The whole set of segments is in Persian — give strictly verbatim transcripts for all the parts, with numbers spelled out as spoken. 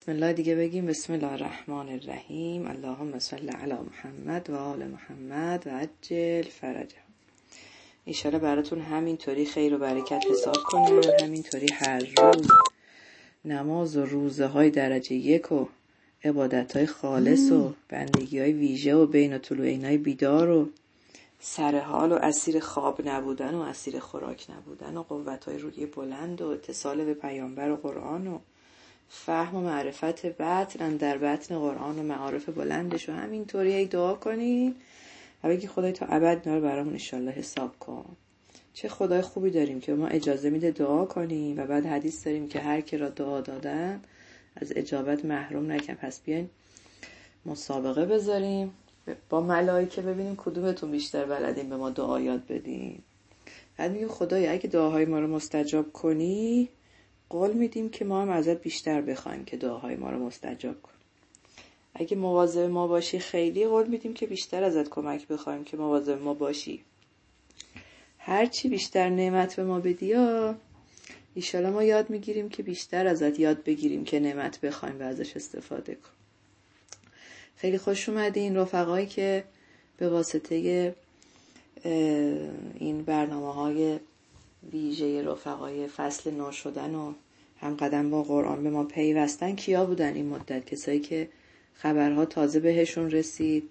بسم الله دیگه بگیم. بسم الله الرحمن الرحیم. اللهم صل علی محمد و آل محمد و عجل فرجه. ایشالا براتون همینطوری خیر و برکت حساب کنن، همینطوری هر روز نماز و روزه های درجه یک و عبادت های خالص و بندگی های ویژه و بین طلوعین های بیدار و سرحال و اسیر خواب نبودن و اسیر خوراک نبودن و قوت های روحی بلند و اتصال به پیامبر و قرآن و فهم و معرفت بطن در بطن قرآن و معارف بلندش و همینطوری ای دعا کنین و بگی خدای تا ابد اینا رو برامون انشالله حساب کن. چه خدای خوبی داریم که ما اجازه میده دعا کنیم و بعد حدیث داریم که هر کی را دعا دادن از اجابت محروم نکن. پس بیاین مسابقه بذاریم با ملائکه ببینیم کدومتون بیشتر بلدین به ما دعا یاد بدین. بعد میگیم خدای اگه دعاهای ما رو مستجاب کنی قول میدیم که ما هم ازت بیشتر بخوایم که دعاهای ما رو مستجاب کن. اگه مواظب ما باشی خیلی قول میدیم که بیشتر ازت کمک بخوایم که مواظب ما باشی. هرچی بیشتر نعمت به ما بدی ها ایشالا ما یاد میگیریم که بیشتر ازت یاد بگیریم که نعمت بخوایم و ازش استفاده کن. خیلی خوش اومدین رفقایی که به واسطه این برنامه های ویژه رفقای فصل نو شدن و هم قدم با قرآن به ما پیوستن کیا بودن این مدت؟ کسایی که خبرها تازه بهشون رسید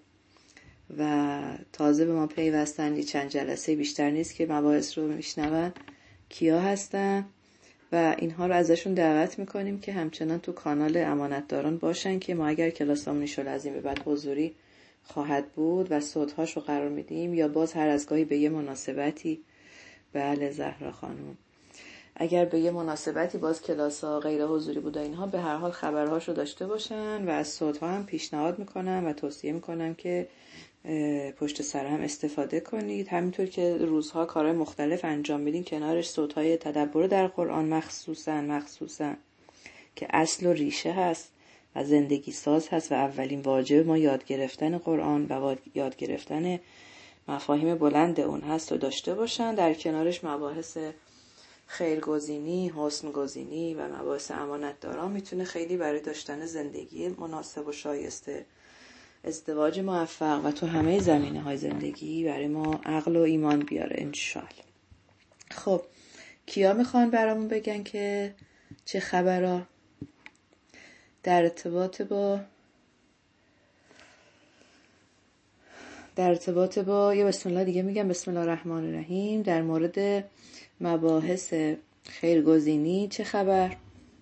و تازه به ما پیوستن، چند جلسه بیشتر نیست که مباحث رو میشنون، کیا هستن؟ و اینها رو ازشون دعوت میکنیم که همچنان تو کانال امانتداران باشن که ما اگر کلاسامون ایشالا از این به بعد حضوری خواهد بود و صوتهاش رو قرار میدیم یا باز هر از گاهی به یه مناسبتی. بله زهرا خانم، اگر به یه مناسبتی باز کلاسا غیر حضوری بود اینها به هر حال خبرهاشو داشته باشن و از صوتها هم پیشنهاد میکنم و توصیه میکنم که پشت سر هم استفاده کنید. همینطور که روزها کارهای مختلف انجام میدین کنارش صوتهای تدبر در قرآن مخصوصا مخصوصا که اصل و ریشه هست و زندگی ساز هست و اولین واجب ما یاد گرفتن قرآن و یاد گرفتن مفاهیم بلند اون هست و داشته باشن. در کنارش مباحث خیرگزینی، حسنگزینی و مباحث امانتداران میتونه خیلی برای داشتن زندگی مناسب و شایسته، ازدواج موفق و تو همه زمینه های زندگی برای ما عقل و ایمان بیاره انشالله. خب کیا میخوان برامون بگن که چه خبرها در ارتباط با در ارتباط با یه بسم الله دیگه میگم. بسم الله الرحمن الرحیم. در مورد مباحث خیرگزینی چه خبر؟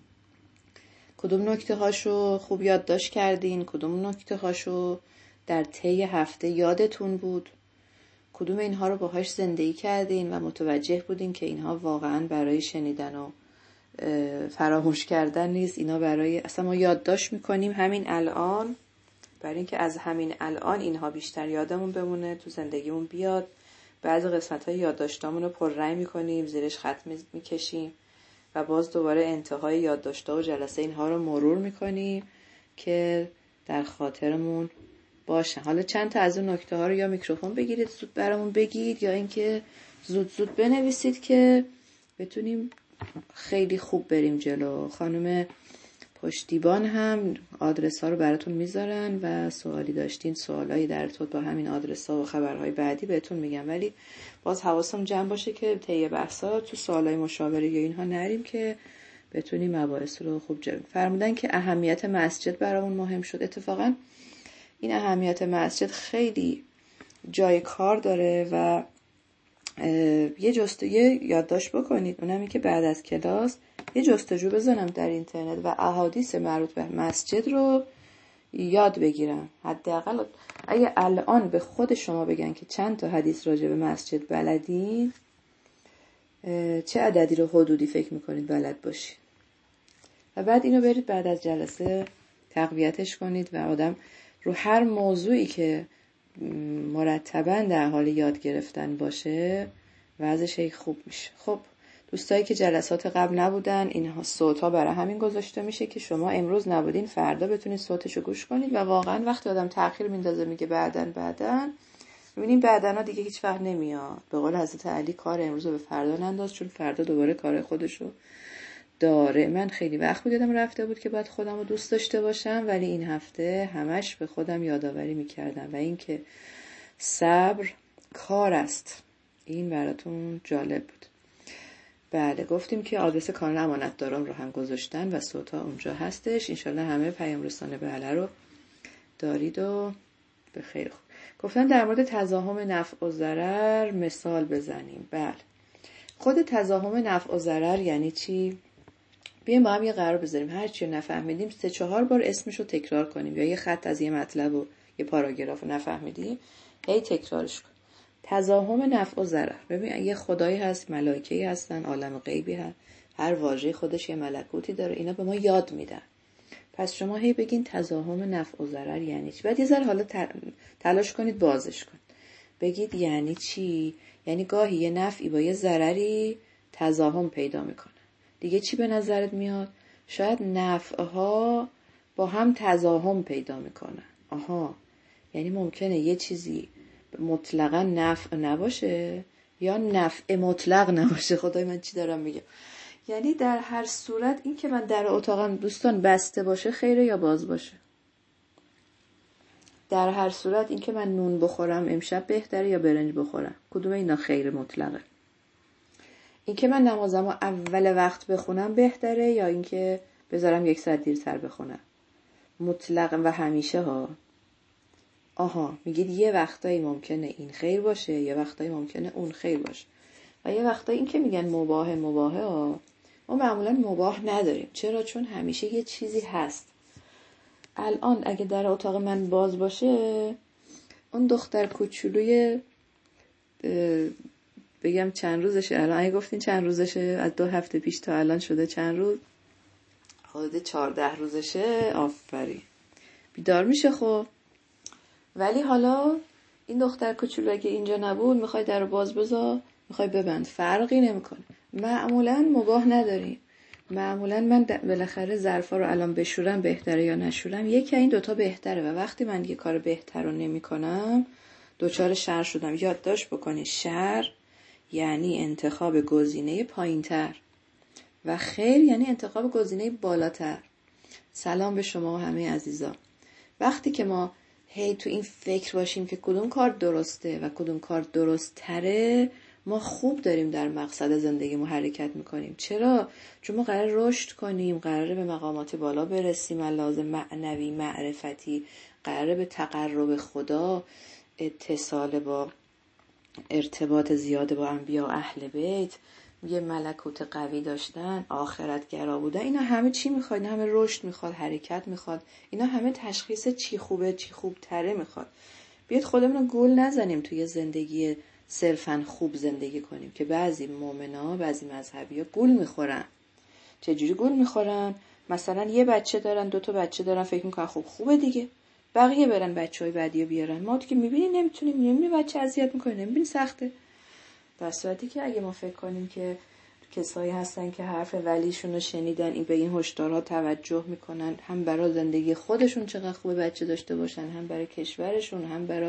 کدوم نکته هاشو خوب یادداشت کردین؟ کدوم نکته هاشو در طی هفته یادتون بود؟ کدوم اینها رو باهاش زندگی کردین و متوجه بودین که اینها واقعا برای شنیدن و فراموش کردن نیست، اینا برای اصلا ما یادداشت میکنیم همین الان برای اینکه از همین الان اینها بیشتر یادمون بمونه، تو زندگیمون بیاد. بعضی قسمت‌های یادداشتامون رو پررنگ میکنیم، زیرش خط میکشیم و باز دوباره انتهای یادداشت‌ها و جلسه اینها رو مرور میکنیم که در خاطرمون باشه. حالا چند تا از اون نکته ها رو یا میکروفون بگیرید زود برامون بگید یا اینکه زود زود بنویسید که بتونیم خیلی خوب بریم جلو. خانم پشتیبان هم آدرس ها رو براتون میذارن و سوالی داشتین سوالایی در ارتباط با همین آدرس ها و خبرهای بعدی بهتون میگم، ولی باز حواسم جمع باشه که طی بحثا تو سوالای مشاوره یا اینها نریم که بتونیم مباحث رو خوب جلو. فرمودن که اهمیت مسجد برامون مهم شد. اتفاقا این اهمیت مسجد خیلی جای کار داره و یه جستجو یادداشت بکنید. اونم این که بعد از کلاس یه جستجو بزنم در اینترنت و احادیث مربوط به مسجد رو یاد بگیرم. حداقل اگه الان به خود شما بگن که چند تا حدیث راجع به مسجد بلدین، چه عددی رو حدودی فکر میکنید بلد باشید و بعد اینو برید بعد از جلسه تقویتش کنید و آدم رو هر موضوعی که مرتباً در حال یاد گرفتن باشه وضعش خوب میشه. خب دوستایی که جلسات قبل نبودن اینها صوت‌ها برای همین گذاشته میشه که شما امروز نبودین فردا بتونید صوتشو گوش کنید و واقعا وقتی آدم تأخیر میندازه میگه بعدن بعدن میبینیم بعدنا دیگه هیچ وقت نمیاد. به قول حضرت علی کار امروز رو به فردا ننداز چون فردا دوباره کار خودشو داره. من خیلی وقت بود یادم رفته بود که باید خودم رو دوست داشته باشم، ولی این هفته همش به خودم یادآوری میکردم و این که صبر کار است. این براتون جالب بود. بله، گفتیم که آدرس کانال امانتداران رو هم گذاشتن و صوتا اونجا هستش. انشالله همه پیام رسانه بله رو دارید و به خیر. خوب گفتن در مورد تضاهم نفع و ضرر مثال بزنیم. بله، خود تضاهم نفع و ضرر یعنی چی؟ بیایم با هم یه قرار بذاریم هر چی رو نفهمیدیم سه چهار بار اسمش رو تکرار کنیم، یا یه خط از یه مطلب و یه پاراگراف رو نفهمیدیم هی تکرارش کن. تضاهم نفع و ضرر. ببین یه خدایی هست، ملائکه‌ای هستن، عالم غیبی هست، هر واژه خودش یه ملکوتی داره، اینا به ما یاد میدن. پس شما هی بگین تضاهم نفع و ضرر یعنی چی. بعد یه ذره حالا تلاش کنید بازش کن، بگید یعنی چی. یعنی گاهی یه نفعی با یه ضرری تضاهم پیدا میکنه. دیگه چی به نظرت میاد؟ شاید نفعها با هم تضاهم پیدا میکنن. آها، یعنی ممکنه یه چیزی مطلقا نفع نباشه یا نفع مطلق نباشه. خدای من چی دارم میگم؟ یعنی در هر صورت این که من در اتاقم دوستان بسته باشه خیره یا باز باشه، در هر صورت این که من نون بخورم امشب بهتره یا برنج بخورم، کدوم اینا خیر مطلقه؟ این که من نمازمو اول وقت بخونم بهتره یا این که بذارم یک ساعت دیرتر بخونم؟ مطلق و همیشه ها. آها، میگید یه وقتایی ممکنه این خیر باشه، یه وقتایی ممکنه اون خیر باشه، و یه وقتایی این که میگن مباح مباحه ها، ما معمولا مباح نداریم. چرا؟ چون همیشه یه چیزی هست. الان اگه در اتاق من باز باشه، اون دختر کوچولوی بگم چند روزشه، الان اگه گفتین چند روزشه، از دو هفته پیش تا الان شده چند روز، حدود چهارده روزشه. آفرین، بیدار میشه. خب ولی حالا این دختر کوچولو اگه اینجا نبود، میخوای در رو باز بذار، میخوای ببند، فرقی نمیکنه. معمولا مباح نداریم. معمولا من بالاخره ظرفا رو الان بشورم بهتره یا نشورم، یکی این دوتا بهتره، و وقتی من یه کار بهتر رو نمی کنم دوچار شر شدم. یادداشت بکنی شر یعنی انتخاب گزینه پایینتر و خیر یعنی انتخاب گزینه بالاتر. سلام به شما و همه عزیزان. وقتی که ما هی تو این فکر باشیم که کدوم کار درسته و کدوم کار درست تره، ما خوب داریم در مقصد زندگیمون حرکت میکنیم. چرا؟ چون ما قرار رشد کنیم، قراره به مقامات بالا برسیم، لحاظ معنوی معرفتی، قراره به تقرب خدا، اتصال با ارتباط زیاد با انبیا و اهل بیت، یه ملکوت قوی داشتن، آخرت گرا بودن. اینا همه چی میخواد؟ اینا همه رشد میخواد، حرکت میخواد، اینا همه تشخیص چی خوبه چی خوب تره میخواد. بیاد خودمون گول نزنیم توی زندگی صرفاً خوب زندگی کنیم که بعضی مؤمنا، بعضی مذهبی ها گول میخورن. چجوری گول میخورن؟ مثلا یه بچه دارن، دو تا بچه دارن، فکر میکنن خب خوبه دیگه، بقیه برن بچهای بعدیو بیارن، ما که میبینیم نمیتونیم، نمیبینیم بچه اذیت میکنه، نمیبینیم سخته. در صورتی که اگه ما فکر کنیم که کسایی هستن که حرف ولیشون رو شنیدن، این به این هشدارها توجه میکنن، هم برای زندگی خودشون چقدر خوبه بچه داشته باشن، هم برای کشورشون، هم برای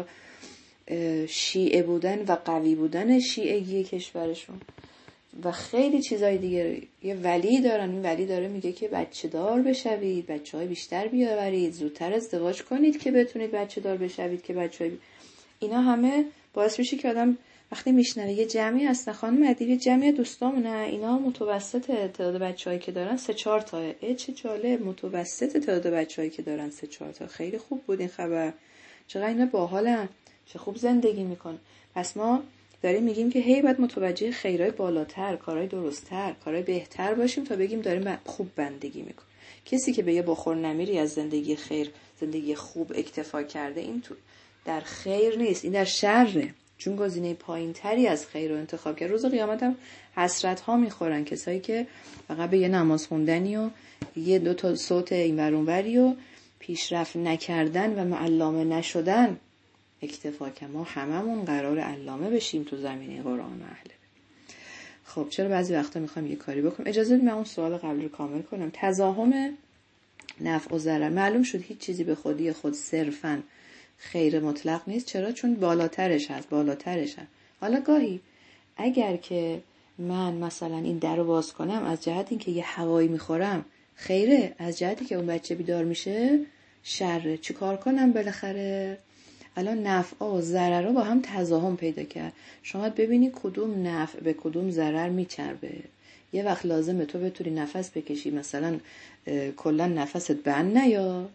شیعه بودن و قوی بودن شیعگی کشورشون و خیلی چیزای دیگه. یه ولی دارن، این ولی داره میگه که بچه دار بشوید، بچه های بیشتر بیاورید، زودتر ازدواج کنید که بتونید بچه دار بشوید که بچه های بی... اینا همه باعث میشه که آدم وقتی میشنوه یه جمعی هستن، خانم ادیب یه جمعی دوستامونه، اینا متوسط تعداد بچه‌هایی که دارن سه چهار تا. ای چه جالب، متوسط تعداد بچه‌هایی که دارن سه چهار تا. خیلی خوب بود این خبر. چقدر اینا باحالن، چه خوب زندگی میکنن. پس ما داریم میگیم که هی باید متوجه خیرهای بالاتر، کارهای درست‌تر، کارهای بهتر باشیم تا بگیم داریم خوب زندگی میکنیم. کسی که به یه بخور نمیری از زندگی خیر، زندگی خوب اکتفا کرده، این تو در خیر نیست، این در شره. چون گزینه پایین‌تری از خیر رو انتخاب کرد. روز قیامت هم حسرت ها میخورن کسایی که فقط به یه نماز خوندنی و یه دو تا صوت این ور اون وری و پیشرفت نکردن و معلم نشدن اکتفا کردن. ما هممون قرار علامه بشیم تو زمینه قرآن و اهل. خب چرا بعضی وقتا میخوام یه کاری بکنم؟ اجازه بدید من اون سوال قبل رو کامل کنم. تضاهم نفع و ضرر. معلوم شد هیچ چیزی به خودی خود صرفاً خیر مطلق نیست. چرا؟ چون بالاترش هست، بالاترش هست. حالا گاهی اگر که من مثلا این در رو باز کنم از جهت این که یه هوایی میخورم خیره، از جهتی که اون بچه بیدار میشه شره. چی کار کنم بالاخره؟ الان نفع و ضرر رو با هم تضاهم پیدا کرد. شما ببینی کدوم نفع به کدوم ضرر میچربه. یه وقت لازمه تو بتونی نفس بکشی، مثلا کلا نفست بند نیا،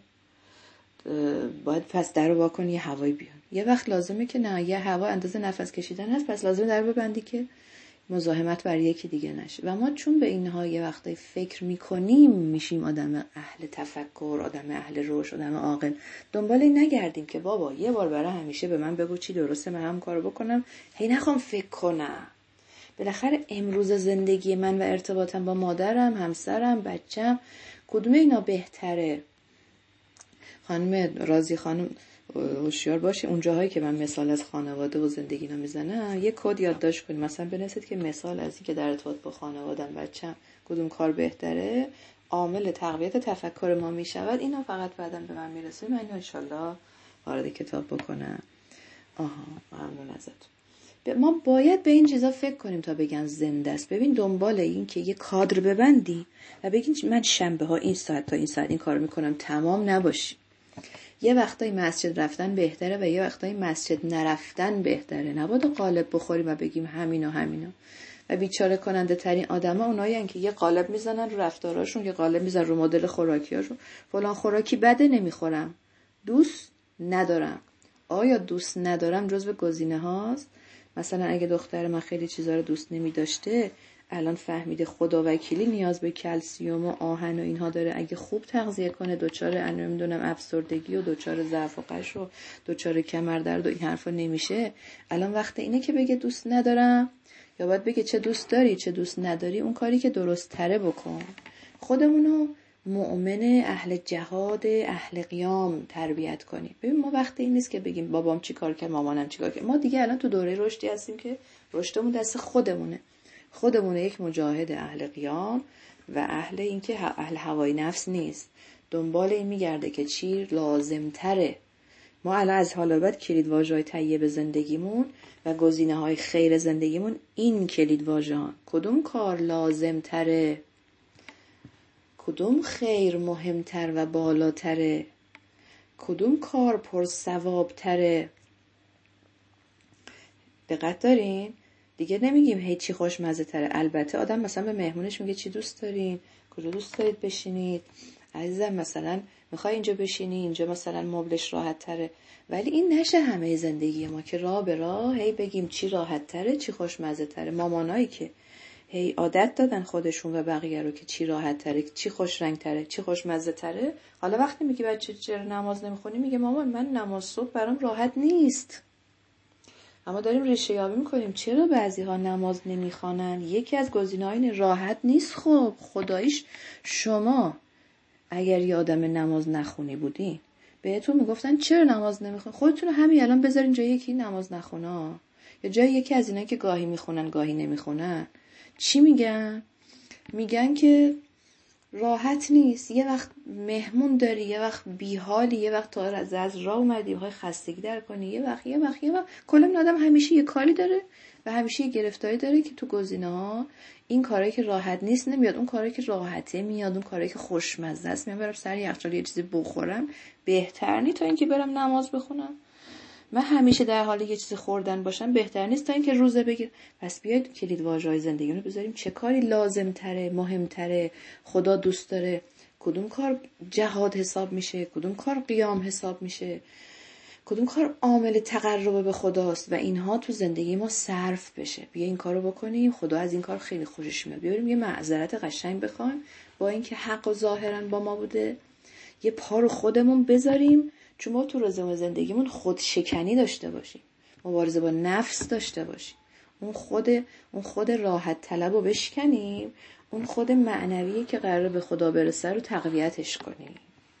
باید پس در رو وا کنی یه هوایی بیان. یه وقت لازمه که نه، یه هوا اندازه نفس کشیدن هست، پس لازمه در ببندی که مزاحمت بر یکی دیگه نشه. و ما چون به اینها یه وقتایی فکر میکنیم میشیم آدم اهل تفکر، آدم اهل روش، آدم عاقل. دنبال این نگردیم که بابا یه بار برای همیشه به من بگو چی درسته، من هم کارو بکنم، هی نخوام فکر کنم. بالاخره امروز زندگی من و ارتباطم با مادرم، همسرم، بچم، کدوم اینا بهتره؟ خانم رازی خانم هوشیار باشه اون جاهایی که من مثال از خانواده و زندگی اینا میزنم یه کد یادداشت کنید. مثلا بنویسید که مثال از این که در ارتباط با خانواده‌ام، بچم کدوم کار بهتره، عامل تقویت تفکر ما میشود. اینا فقط بعداً به من میرسه، من ان شاءالله وارد کتاب بکنم. آها ممنون ازت. ما باید به این چیزا فکر کنیم تا بگن زنده است. ببین دنبال این که یه کادر ببندی و بگین من شنبه ها این ساعت تا این ساعت این کارو میکنم تمام نباشی. یه وقتایی مسجد رفتن بهتره و یه وقتایی مسجد نرفتن بهتره. نباید قالب بخوریم و بگیم همینا همینا. و بیچاره کننده ترین آدما اونایین که یه قالب میزنن رو رفتاراشون، یه قالب میزنن رو مدل خوراکیاشون. فلان خوراکی بده نمیخورم، دوست ندارم. آیا دوست ندارم جزو گزینه هاست؟ مثلا اگه دختر من خیلی چیزا رو دوست نمی‌داشته، الان فهمیده خدا وکیلی نیاز به کلسیوم و آهن و اینها داره، اگه خوب تغذیه کنه دوچار انا نمیدونم افسردگی و دوچار ضعف و قش و دوچار کمردرد و این حرفا نمیشه. الان وقت اینه که بگه دوست ندارم، یا باید بگه چه دوست داری چه دوست نداری، اون کاری که درست تره بکن. خودمونو مؤمن اهل جهاد اهل قیام تربیت کنیم. ببین ما وقت این نیست که بگیم بابام چی کار کرد مامانم چی کار کرد. ما دیگه الان تو دوره رشدی هستیم که رشدمون دست خودمونه. خودمونه یک مجاهد اهل قیام و اهل این که اهل هوای نفس نیست. دنبال این میگرده که چی لازم تره. ما الان از حالا بعد کلید واژه‌های طیب زندگیمون و گزینه‌های خیر زندگیمون این کلید واژه‌ها. کدوم کار لازم تره؟ کدوم خیر مهمتر و بالاتره؟ کدوم کار پر ثواب تره؟ دقت دارین؟ دیگه نمیگیم هی چی خوشمزه تره. البته آدم مثلا به مهمونش میگه چی دوست دارین؟ کجا دوست دارید بشینید؟ عزیزم مثلا میخوای اینجا بشینی، اینجا مثلا مبلش راحت تره. ولی این نشه همه زندگی ما که راه به راه هی بگیم چی راحت تره چی خوشمزه تره. مامانایی که هی عادت دادن خودشون و بقیه رو که چی راحت تره، چی خوش رنگ تره، چی خوشمزه تره. حالا وقتی میگی بچه چرا نماز نمیخونی، میگه مامان من نماز صبح برام راحت نیست. اما داریم ریشه یابی میکنیم چرا بعضی ها نماز نمیخوانن. یکی از گزینه‌های راحت نیست. خب خداییش شما اگر یه آدم نماز نخونی بودین بهتون میگفتن چرا نماز نمیخونی، خودتون رو همین الان بذارین جای یکی نماز نخونه یا جای یکی از اینا که گاهی میخونن گاهی نمیخونن. چی میگن؟ میگن که راحت نیست، یه وقت مهمون داری، یه وقت بیحالی، یه وقت تا از از راه اومدی های خستگی در کنی، یه وقت یه وقت یه وقت کلا این آدم همیشه یه کاری داره و همیشه یه گرفتاری داره که تو گزینه ها این کاری که راحت نیست نمیاد، اون کاری که راحته میاد، اون کاری که خوشمزه است میاد. برم سر یخچال یه چیزی بخورم بهتر نیست تا اینکه برم نماز بخونم. من همیشه در حال یه چیزی خوردن باشم بهتر نیست تا اینکه روزه بگیر. پس بیاید کلید واژه‌های زندگی رو بذاریم چه کاری لازم تره، مهم تره، خدا دوست داره، کدوم کار جهاد حساب میشه، کدوم کار قیام حساب میشه، کدوم کار عامل تقرب به خداست و اینها تو زندگی ما صرف بشه. بیا این کارو بکنیم، خدا از این کار خیلی خوشش میاد. بیاریم یه معذرت قشنگ بخوایم با اینکه حق و ظاهرا با ما بوده، یه پا رو خودمون بذاریم، چون ما تو روزمره زندگیمون خود شکنی داشته باشیم، مبارزه با نفس داشته باشیم، اون خود اون خود راحت طلب رو بشکنیم، اون خود معنویی که قراره به خدا برسه رو تقویتش کنیم.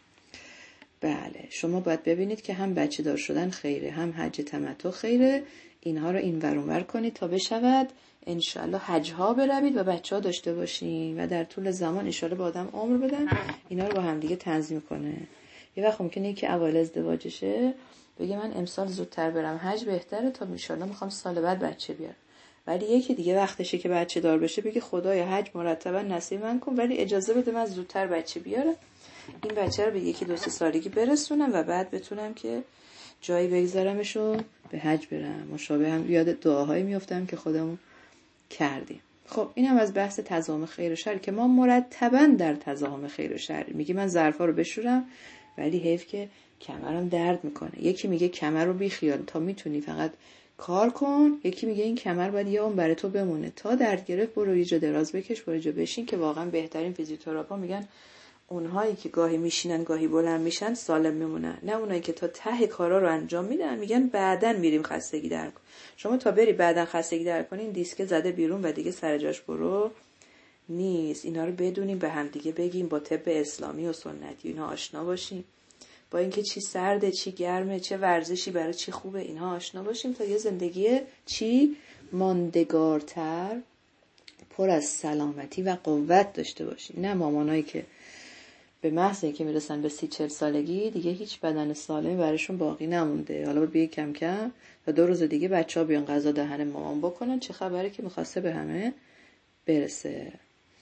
بله شما باید ببینید که هم بچه دار شدن خیره، هم حج تمتع خیره. اینها رو این ور اون ور کنید تا بشود انشالله حج ها بروید و بچه ها داشته باشین و در طول زمان انشالله با آدم عمر بدن اینا رو با هم دیگه تنظیم کنه. یه وقت ممکنه که اول ازدواجشه بگه من امسال زودتر برم حج بهتره تا انشالله میخوام سال بعد بچه بیارم. ولی یکی دیگه وقتشه که بچه دار بشه بگه خدایا حج مرتبا نصیب من کن، ولی اجازه بده من زودتر بچه بیارم، این بچه رو به یکی دو سه سالگی برسونم و بعد بتونم که جایی بگذارمش و به حج برم. مشابه هم یاد دعاهایی میافتم که خودمون کردیم. خب اینم از بحث تزاحم خیر و شر که ما مرتبا در تزاحم خیر و شر میگی من ظرفا رو بشورم ولی حیف که کمرم درد میکنه. یکی میگه کمر رو بی خیال تا میتونی فقط کار کن، یکی میگه این کمر باید یه عمر برای تو بمونه، تا درد گرفت برو یه جا دراز بکش، برو یه جا بشین. که واقعا بهترین فیزیوتراپا میگن اونهایی که گاهی میشینن گاهی بلند میشن سالم میمونن، نه اونایی که تا ته کارا رو انجام میدن میگن بعدن میریم خستگی در کن. شما تا بری بعدن خستگی در کنین دیسک زده بیرون و دیگه سر جاش برو نیست. اینا رو بدونیم، به هم دیگه بگیم، با طب اسلامی و سنتی اینا آشنا باشیم، با اینکه چی سرده چی گرمه، چه ورزشی برای چی خوبه، اینها آشنا باشیم تا یه زندگی چی ماندگارتر پر از سلامتی و قوت داشته باشیم. نه مامانایی که به محض اینکه میرسن به سی چل سالگی دیگه هیچ بدن سالمی براشون باقی نمونده، حالا باید بیه کم کم و دو روز دیگه بچه ها بیان غذا دهن مامان بکنن، چه خبره که میخواسته به همه برسه.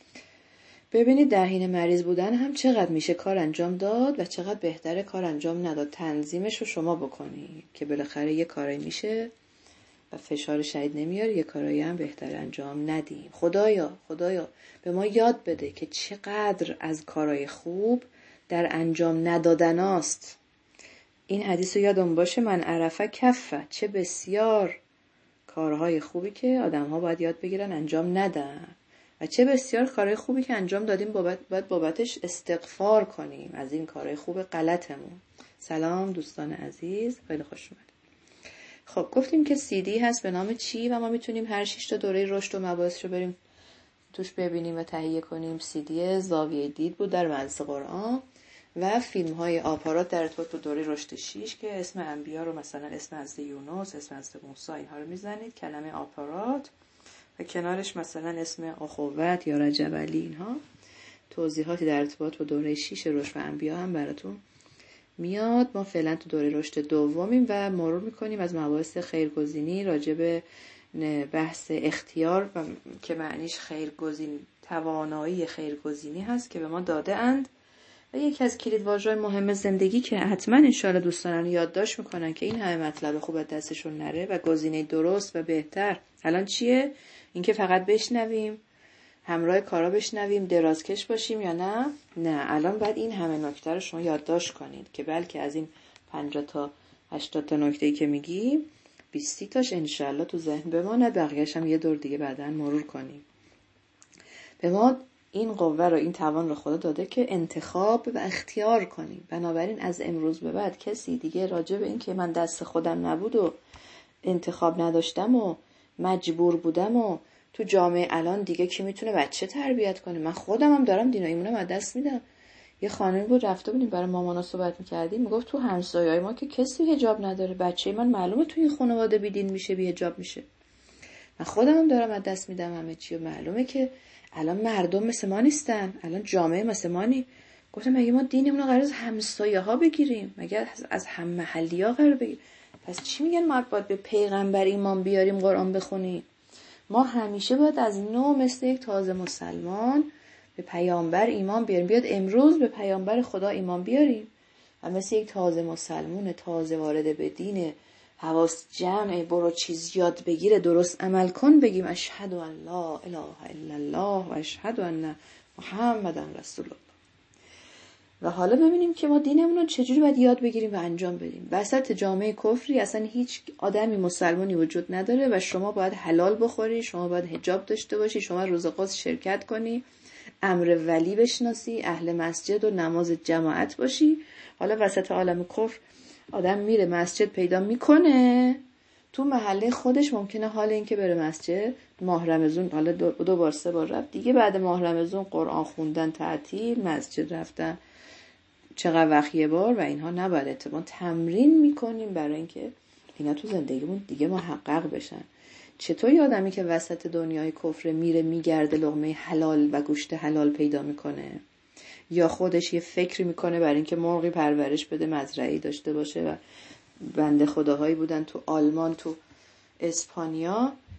ببینید در حین مریض بودن هم چقدر میشه کار انجام داد و چقدر بهتره کار انجام نداد. تنظیمش رو شما بکنی که بالاخره یه کاری میشه و فشار شدید نمیاره، یه کارایی هم بهتر انجام ندیم. خدایا خدایا به ما یاد بده که چقدر از کارهای خوب در انجام ندادن است. این حدیث رو یادم باشه، من عرفه کفه، چه بسیار کارهای خوبی که آدم ها باید یاد بگیرن انجام ندن و چه بسیار کارهای خوبی که انجام دادیم بابت باید بابتش استغفار کنیم از این کارهای خوب غلطمون. سلام دوستان عزیز، خیلی خوش اومد. خب گفتیم که سی دی هست به نام چی و ما میتونیم هر شش تا دوره رشد و مباحث رو بریم توش ببینیم و تهیه کنیم. سی دی زاویه دید بود در مدرسه قرآن و فیلم های آپارات در ارتباط با دوره رشد شش که اسم انبیا رو مثلا اسم حضرت یونس، اسم حضرت موسی اینها رو میزنید، کلمه آپارات و کنارش مثلا اسم اخوت یا رجب علی، اینها توضیحاتی در ارتباط با دوره شش رشد و انبیا هم براتون میاد. ما فعلا تو دوره رشد دومیم و مرور میکنیم از مباحث خیرگزینی راجع به بحث اختیار و که معنیش خیرگزینی، توانایی خیرگزینی هست که به ما داده اند و یکی از کلیدواژه‌های مهم زندگی که حتما انشاءالله دوستانم یادداشت میکنن که این همه مطلب خوب از دستشون نره و گزینه درست و بهتر الان چیه؟ اینکه فقط بشنویم، همراه کارا بشنویم، درازکش باشیم یا نه؟ نه، الان باید این همه نکته رو شما یادداشت کنید که بلکه از این پنجاه تا هشتاد تا نکته‌ای که میگیم بیست تاش انشالله تو ذهن بماند، بقیه‌اش هم یه دور دیگه بعداً مرور کنیم. به ما این قوه رو، این توان رو خدا داده که انتخاب و اختیار کنیم. بنابراین از امروز به بعد کسی دیگه راجع به این که من دست خودم نبود و انتخاب نداشتم و مجبور بودم و تو جامعه الان دیگه کی میتونه بچه تربیت کنه، من خودم هم دارم دین و ایمونم از دست میدم. یه خانمی بود رفته بودیم برای مامانا صحبت میکردیم، میگفت تو همسایه‌های ما که کسی حجاب نداره، بچه من معلومه تو این خانواده بیدین میشه، بی حجاب میشه، من خودم هم دارم از دست میدم همه چی و معلومه که الان مردم مثل ما نیستن، الان جامعه مثل ما نی. گفتم مگه ما دینمون رو قرار از همسایه ها بگیریم، مگه از هم محلی ها قرار بگیریم؟ پس چی میگن ما باید به پیغمبر ایمان بیاریم، قرآن بخونیم؟ ما همیشه باید از نو مثل یک تازه مسلمان به پیامبر ایمان بیاریم. بیاد امروز به پیامبر خدا ایمان بیاریم و مثل یک تازه مسلمان تازه وارد به دین حواس جمع، برو چیز یاد بگیره، درست عمل کن، بگیم اشهد ان لا اله الا الله و اشهد ان محمدن رسول الله. و حالا ببینیم که ما دینمون رو چجوری باید یاد بگیریم و انجام بدیم. وسط جامعه کفری اصلا هیچ آدمی مسلمانی وجود نداره و شما باید حلال بخوری، شما باید حجاب داشته باشی، شما روز قدس شرکت کنی، امر ولی بشناسی، اهل مسجد و نماز جماعت باشی. حالا وسط عالم کفر آدم میره مسجد پیدا میکنه، تو محله خودش ممکنه حال این که بره مسجد ماه رمضان، حالا دو, دو بار سه بار رفت دیگه، بعد ماه رمضان قرآن خوندن تعطیل، مسجد رفتن چقدر وقت یه بار و اینها نباید. اتفاقا تمرین میکنیم برای اینکه اینا تو زندگیمون دیگه محقق بشن. چطور یه آدمی که وسط دنیای کفر میره میگرده لقمه حلال و گوشت حلال پیدا میکنه، یا خودش یه فکری میکنه برای اینکه مرغی پرورش بده، مزرعه‌ای داشته باشه و بنده خداهایی بودن تو آلمان، تو اسپانیا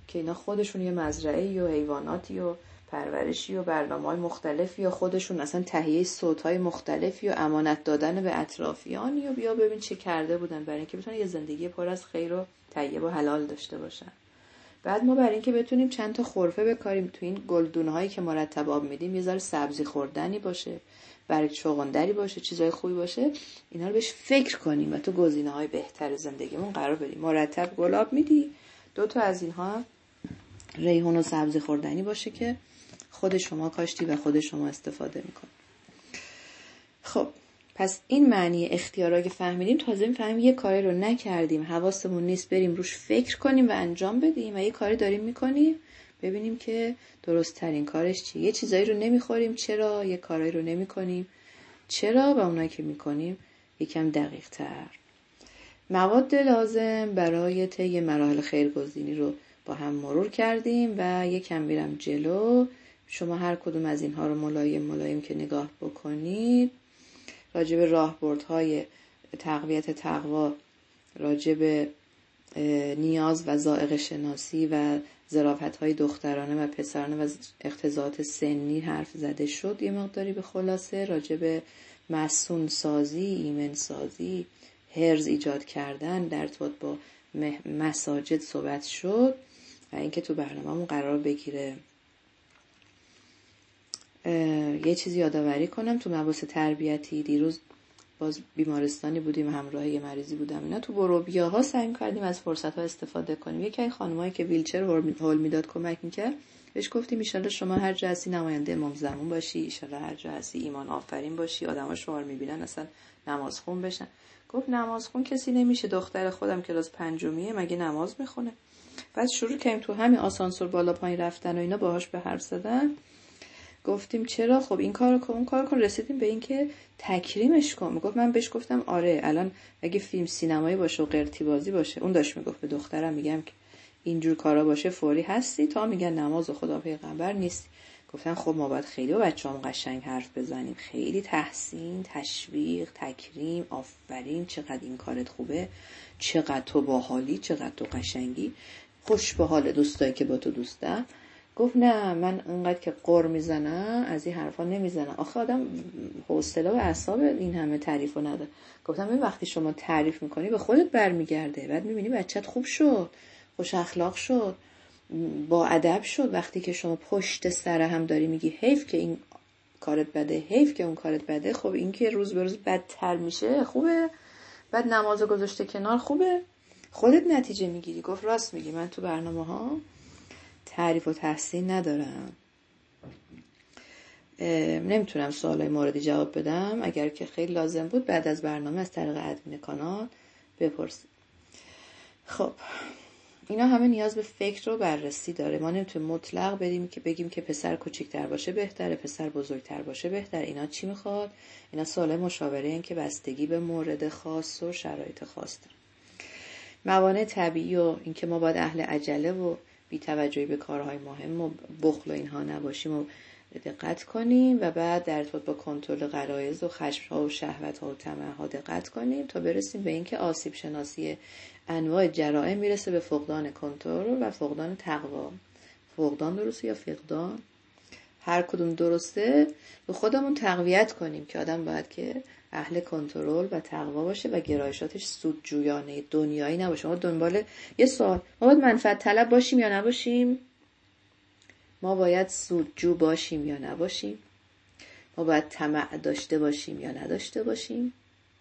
که اینا خودشون یه مزرعه‌ای و حیواناتی و پرورشی و برنامه‌های مختلفی و خودشون اصلا تهیه صوت‌های مختلفی و امانت دادن به اطرافیانی و بیا ببین چه کرده بودن برای اینکه بتونن یه زندگی پر از خیر و طیب و حلال داشته باشن. بعد ما برای اینکه بتونیم چند تا خرفه بکاریم تو این گلدون‌هایی که مرتب آب میدیم، یه ذره سبزی خوردنی باشه، برگ چغندری باشه، چیزای خوبی باشه، اینا رو بهش فکر کنیم و تو گزینه‌های بهتر زندگیمون قرار بدیم. مرتب گلاب میدی، دو تا از اینها ریحون و سبزی خوردنی باشه که خود شما کاشتی و خود شما استفاده میکنی. خب پس این معنی اختیارا که فهمیدیم، تازه میفهمیم یه کاری رو نکردیم، حواسمون نیست بریم روش فکر کنیم و انجام بدیم و یه کاری داریم میکنیم ببینیم که درست ترین کارش چیه. یه چیزایی رو نمیخوریم چرا، یه کارایی رو نمیکنیم چرا، و اونایی که میکنیم یکم دقیق تر. مواد لازم برای طی مراحل خیرگزینی رو با هم مرور کردیم و یکم میرم جلو. شما هر کدوم از اینها رو ملایم ملایم که نگاه بکنید، راجع به راهبردهای تقویت تقوا، راجع به نیاز و ذائقه شناسی و ظرافت‌های دخترانه و پسرانه و اختزاعات سنی حرف زده شد. یه مقداری به خلاصه راجع به مسون سازی، ایمن سازی، هرز ایجاد کردن در ارتباط با مساجد صحبت شد و اینکه تو برنامه‌مون قرار بگیره. یه چیزی یادآوری کنم تو مباحث تربیتی، دیروز باز بیمارستانی بودیم، همراه یه مریضی بودم، اینا تو بروبیاها سعی کردیم از فرصت‌ها استفاده کنیم. یکی از خانمایی که ویلچر هول میداد کمک میکرد، بهش گفتیم ان شاءالله شما هر جا هستی نماینده امام زمان باشی، ان شاءالله هر جا هستی ایمان آفرین باشی، آدما شما رو میبینن اصلا نماز خون بشن. گفت نماز خون کسی نمیشه، دختر خودم کلاس پنجمیه مگه نماز میخونه. بعد شروع کردیم تو همین آسانسور بالا پایین رفتن و اینا باهاش به حرف زدن. گفتیم چرا، خب این کارو کن اون کارو کن، رسیدیم به این که تکریمش کن. میگفت من بهش گفتم آره الان اگه فیلم سینمایی باشه و قرتی بازی باشه، اون داشت میگفت به دخترم میگم که اینجور کارا باشه فوری هستی، تا میگن نماز و خدا پیغمبر نیستی. گفتن خب ما باید خیلی با بچه‌هامون قشنگ حرف بزنیم، خیلی تحسین، تشویق، تکریم، آفرین، چقدر این کارت خوبه، چقدر تو باحالی، چقدر تو قشنگی، خوش به حال دوستایی که با تو دوستم. گفت نه من انقدر که قر میزنم از این حرفا نمیزنم، آخه آدم حوصله و اعصاب این همه تعریفو نداره. گفتم این وقتی شما تعریف میکنی به خودت برمیگرده، بعد میبینی بچت خوب شد، خوش اخلاق شد، با ادب شد. وقتی که شما پشت سر هم داری میگی حیف که این کارت بده، حیف که اون کارت بده، خب این که روز به روز بدتر میشه خوبه. بعد نماز گذاشته کنار خوبه، خودت نتیجه میگیری. گفت راست میگی، من تو برنامه ها تعریف و تحسین ندارم، نمیتونم سوالای موردی جواب بدم. اگر که خیلی لازم بود بعد از برنامه از طریق ادمین کانال بپرسید. خب اینا همه نیاز به فکر و بررسی داره. ما نمیتونیم مطلق بدیم که بگیم که پسر کوچیک‌تر باشه بهتره، پسر بزرگتر باشه بهتره. اینا چی میخواد؟ اینا سوال مشاوره این که بستگی به مورد خاص و شرایط خاص داره. موانع طبیعی و اینکه ما باید اهل عجله و بی توجهی به کارهای مهم و بخل و اینها نباشیم و دقت کنیم و بعد در ارتباط با کنترل غرایز و خشم‌ها و شهوت‌ها و طمع‌ها دقت کنیم تا برسیم به اینکه آسیب شناسی انواع جرائم میرسه به فقدان کنترل و فقدان تقوا. فقدان درسته یا فقدان؟ هر کدوم درسته به خودمون تقویت کنیم که آدم باید که اهل کنترل و تقوا باشه و گرایشاتش سودجویانه دنیایی نباشه. ما دنبال یه سوال، ما باید منفعت طلب باشیم یا نباشیم؟ ما باید سودجو باشیم یا نباشیم؟ ما باید طمع داشته باشیم یا نداشته باشیم؟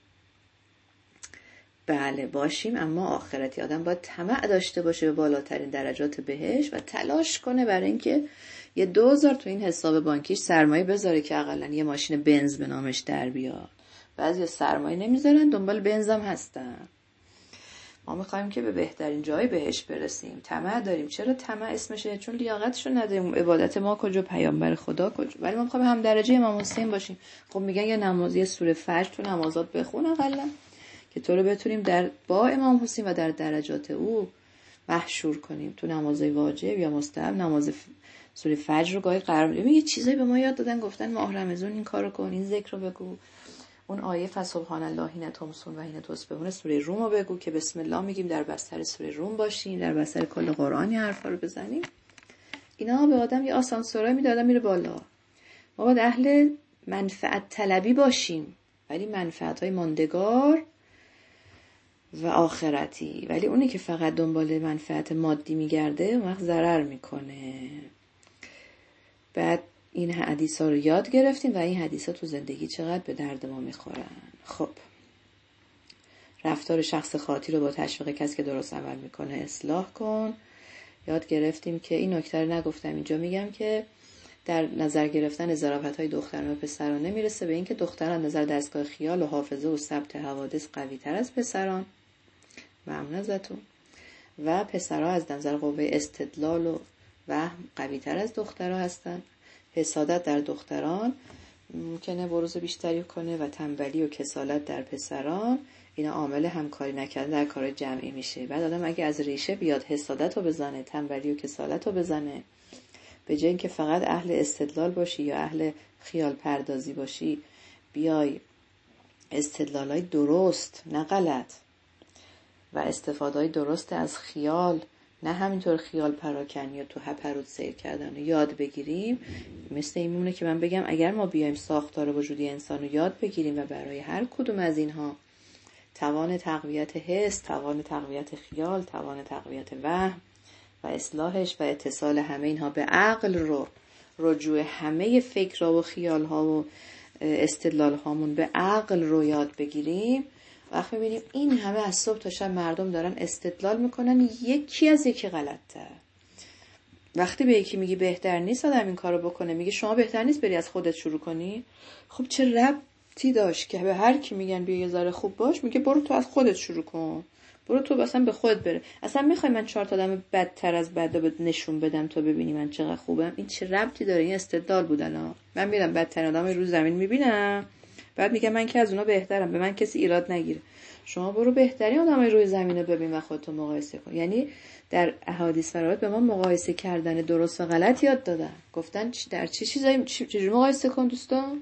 بله باشیم، اما آخرتی آدم باید طمع داشته باشه به بالاترین درجات بهش و تلاش کنه برای اینکه یه دوزار تو این حساب بانکیش سرمایه بذاره که اقلا یه ماشین بنز به نامش در بیاد. بعضی سرمایه نمیذارن، دنبال بنز هم هستن. ما میخوایم که به بهترین جای بهش برسیم. طمع داریم. چرا طمع اسمشه؟ چون لیاقتشو نداریم. عبادت ما کجا، پیامبر خدا کجا؟ ولی ما میخوایم هم درجه امام حسین باشیم. خب میگن یه نمازی سوره فجر تو نمازات بخون اقلا که تو رو بتونیم در با امام حسین و در درجات او محشور کنیم. تو نمازهای واجب یا مستحب نماز سوره فجر رو گاهی قرار میدیم. یه چیزایی به ما یاد دادن، گفتن ماه رمضان این کارو کن، این ذکر رو بگو، اون آیه فسبحان الله حین تمسون و حین تصبحون سوره روم رو بگو که بسم الله میگیم در بستر سوره روم باشین، در بستر کل قرآن این حرفا رو بزنیم. اینا به آدم یه آسانسورایی میده، آدم میره بالا. ما باید اهل منفعت طلبی باشیم، ولی منفعت های ماندگار و آخرتی. ولی اونی که فقط دنبال منفعت مادی میگرده اون وقت ضرر میکنه. بعد این حدیث ها رو یاد گرفتیم و این حدیث ها تو زندگی چقدر به درد ما میخورن. خب رفتار شخص خاطی رو با تشویق کسی که درست عمل میکنه اصلاح کن. یاد گرفتیم که این نکته رو نگفتم اینجا، میگم که در نظر گرفتن ظرافت‌های دختران و پسران نمیرسه به این که دختران نظر دستگاه خیال و حافظه و ثبت حوادث قوی تر از پسران، ممنون ازتون، و پسرها از نظر قوه استدلال و وهم قوی تر از دخترها هستن. حسادت در دختران ممکنه بروز بیشتری کنه و تنبلی و کسالت در پسران، اینا عامل همکاری نکردن در کار جمعی میشه. بعد آدم اگه از ریشه بیاد حسادت رو بزنه، تنبلی و کسالت رو بزنه، به جای اینکه فقط اهل استدلال باشی یا اهل خیال پردازی باشی، بیای استدلالای درست نه غلط و استفاده‌های درست از خیال، نه همینطور خیال پراکنی یا تو هپروت سیر کردن رو یاد بگیریم. مثل این میمونه که من بگم اگر ما بیایم ساختار وجودی انسان رو یاد بگیریم و برای هر کدوم از اینها توان تقویت حس، توان تقویت خیال، توان تقویت وهم و اصلاحش و اتصال همه اینها به عقل رو، رجوع همه فکرها و خیالها و استدلالهامون به عقل رو یاد بگیریم، وقت میبینیم این همه از صبح تا شب مردم دارن استدلال میکنن یکی از یکی غلط‌تر. وقتی به یکی میگی بهتر نیست آدم این کارو بکنه، میگه شما بهتر نیست بری از خودت شروع کنی. خب چه ربطی داشت که به هر کی میگن بیا یه ذره خوب باش، میگه برو تو از خودت شروع کن، برو تو اصلا به خودت بره. اصلا میخوای من چهار تا آدم بدتر از بد نشون بدم تو ببینی من چقدر خوبم؟ این چه ربطی داره؟ این استدلال بودن ها. من میرم بدترین آدمای روی زمین میبینم، بعد میگم من که از اونا بهترم، به من کسی ایراد نگیره. شما برو بهترین آدمای روی زمین رو ببین و خودتو مقایسه کن. یعنی در احادیث فرات به ما مقایسه کردن درست و غلط یاد دادن، گفتن در چه چیزایی چجوری مقایسه کن دوستان.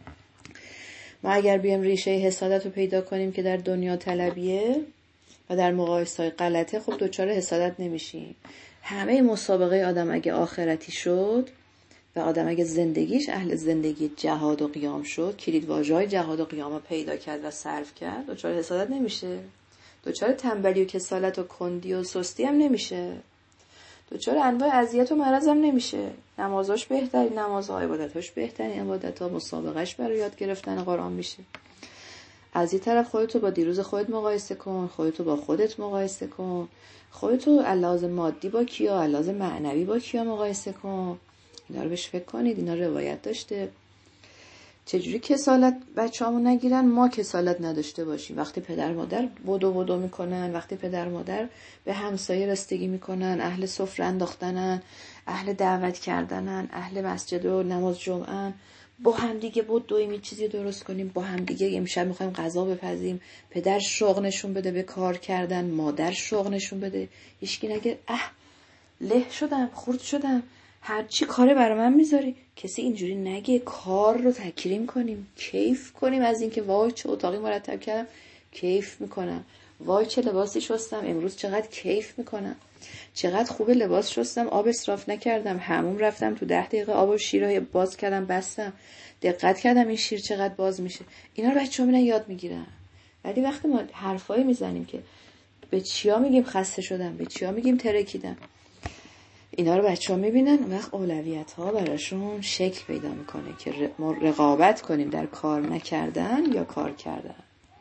ما اگر بیام ریشه حسادت رو پیدا کنیم که در دنیا طلبیه و در مقایسه‌های غلطه، خب دوچاره حسادت نمیشیم. همه مسابقه آدم اگه آخرتی شد و آدم اگه زندگیش اهل زندگی جهاد و قیام شد، کلید واژه‌های جهاد و قیام رو پیدا کرد و صرف کرد، دوچاره حسادت نمیشه. دوچاره تنبلی و کسالت و کندی و سستی هم نمیشه. دوچاره انواع اذیت و مرض هم نمیشه. نمازاش بهترین نمازها، عبادتاش بهترین عبادت‌ها، مسابقهش برای یاد گرفتن قرآن میشه. از این طرف خودتو با دیروز خودت مقایسه کن، خودتو با خودت مقایسه کن، خودتو علاوه مادی با کیا، علاوه معنوی با کیا مقایسه کن. اینا رو بهش فکر کنید. اینا روایت داشته. چجوری کسالت بچه‌هامون نگیرن، ما کسالت نداشته باشیم. وقتی پدر مادر بدو بدو میکنن، وقتی پدر مادر به همسایه رسیدگی میکنن، اهل سفره انداختنن، اهل دعوت کردنن، اهل مسجد و نماز جمعه، با هم دیگه بدویم یه چیزی درست کنیم، با هم دیگه امشب میخوایم غذا بپزیم، پدر شوق نشون بده به کار کردن، مادر شوق نشون بده، هیچکی نگه اه له شدم خورد شدم هر چی کاره برای من میذاری. کسی اینجوری نگه. کار رو تکریم کنیم، کیف کنیم از اینکه وای چه اتاقی مرتب کردم، کیف میکنم. وای چه لباسی شستم امروز، چقدر کیف میکنم. چقدر خوبه لباس شستم، آب اسراف نکردم، حموم رفتم تو ده دقیقه آب و شیر رو باز کردم بستم، دقت کردم این شیر چقدر باز میشه. اینا رو بچه‌ها میرن یاد میگیرن. ولی وقتی ما حرفایی میزنیم که به چیا میگیم خسته شدم، به چیا میگیم ترکیدم، اینا رو بچه‌ها میبینن، اون وقت اولویت‌ها براشون شکل پیدا میکنه که ما رقابت کنیم در کار نکردن یا کار کردن.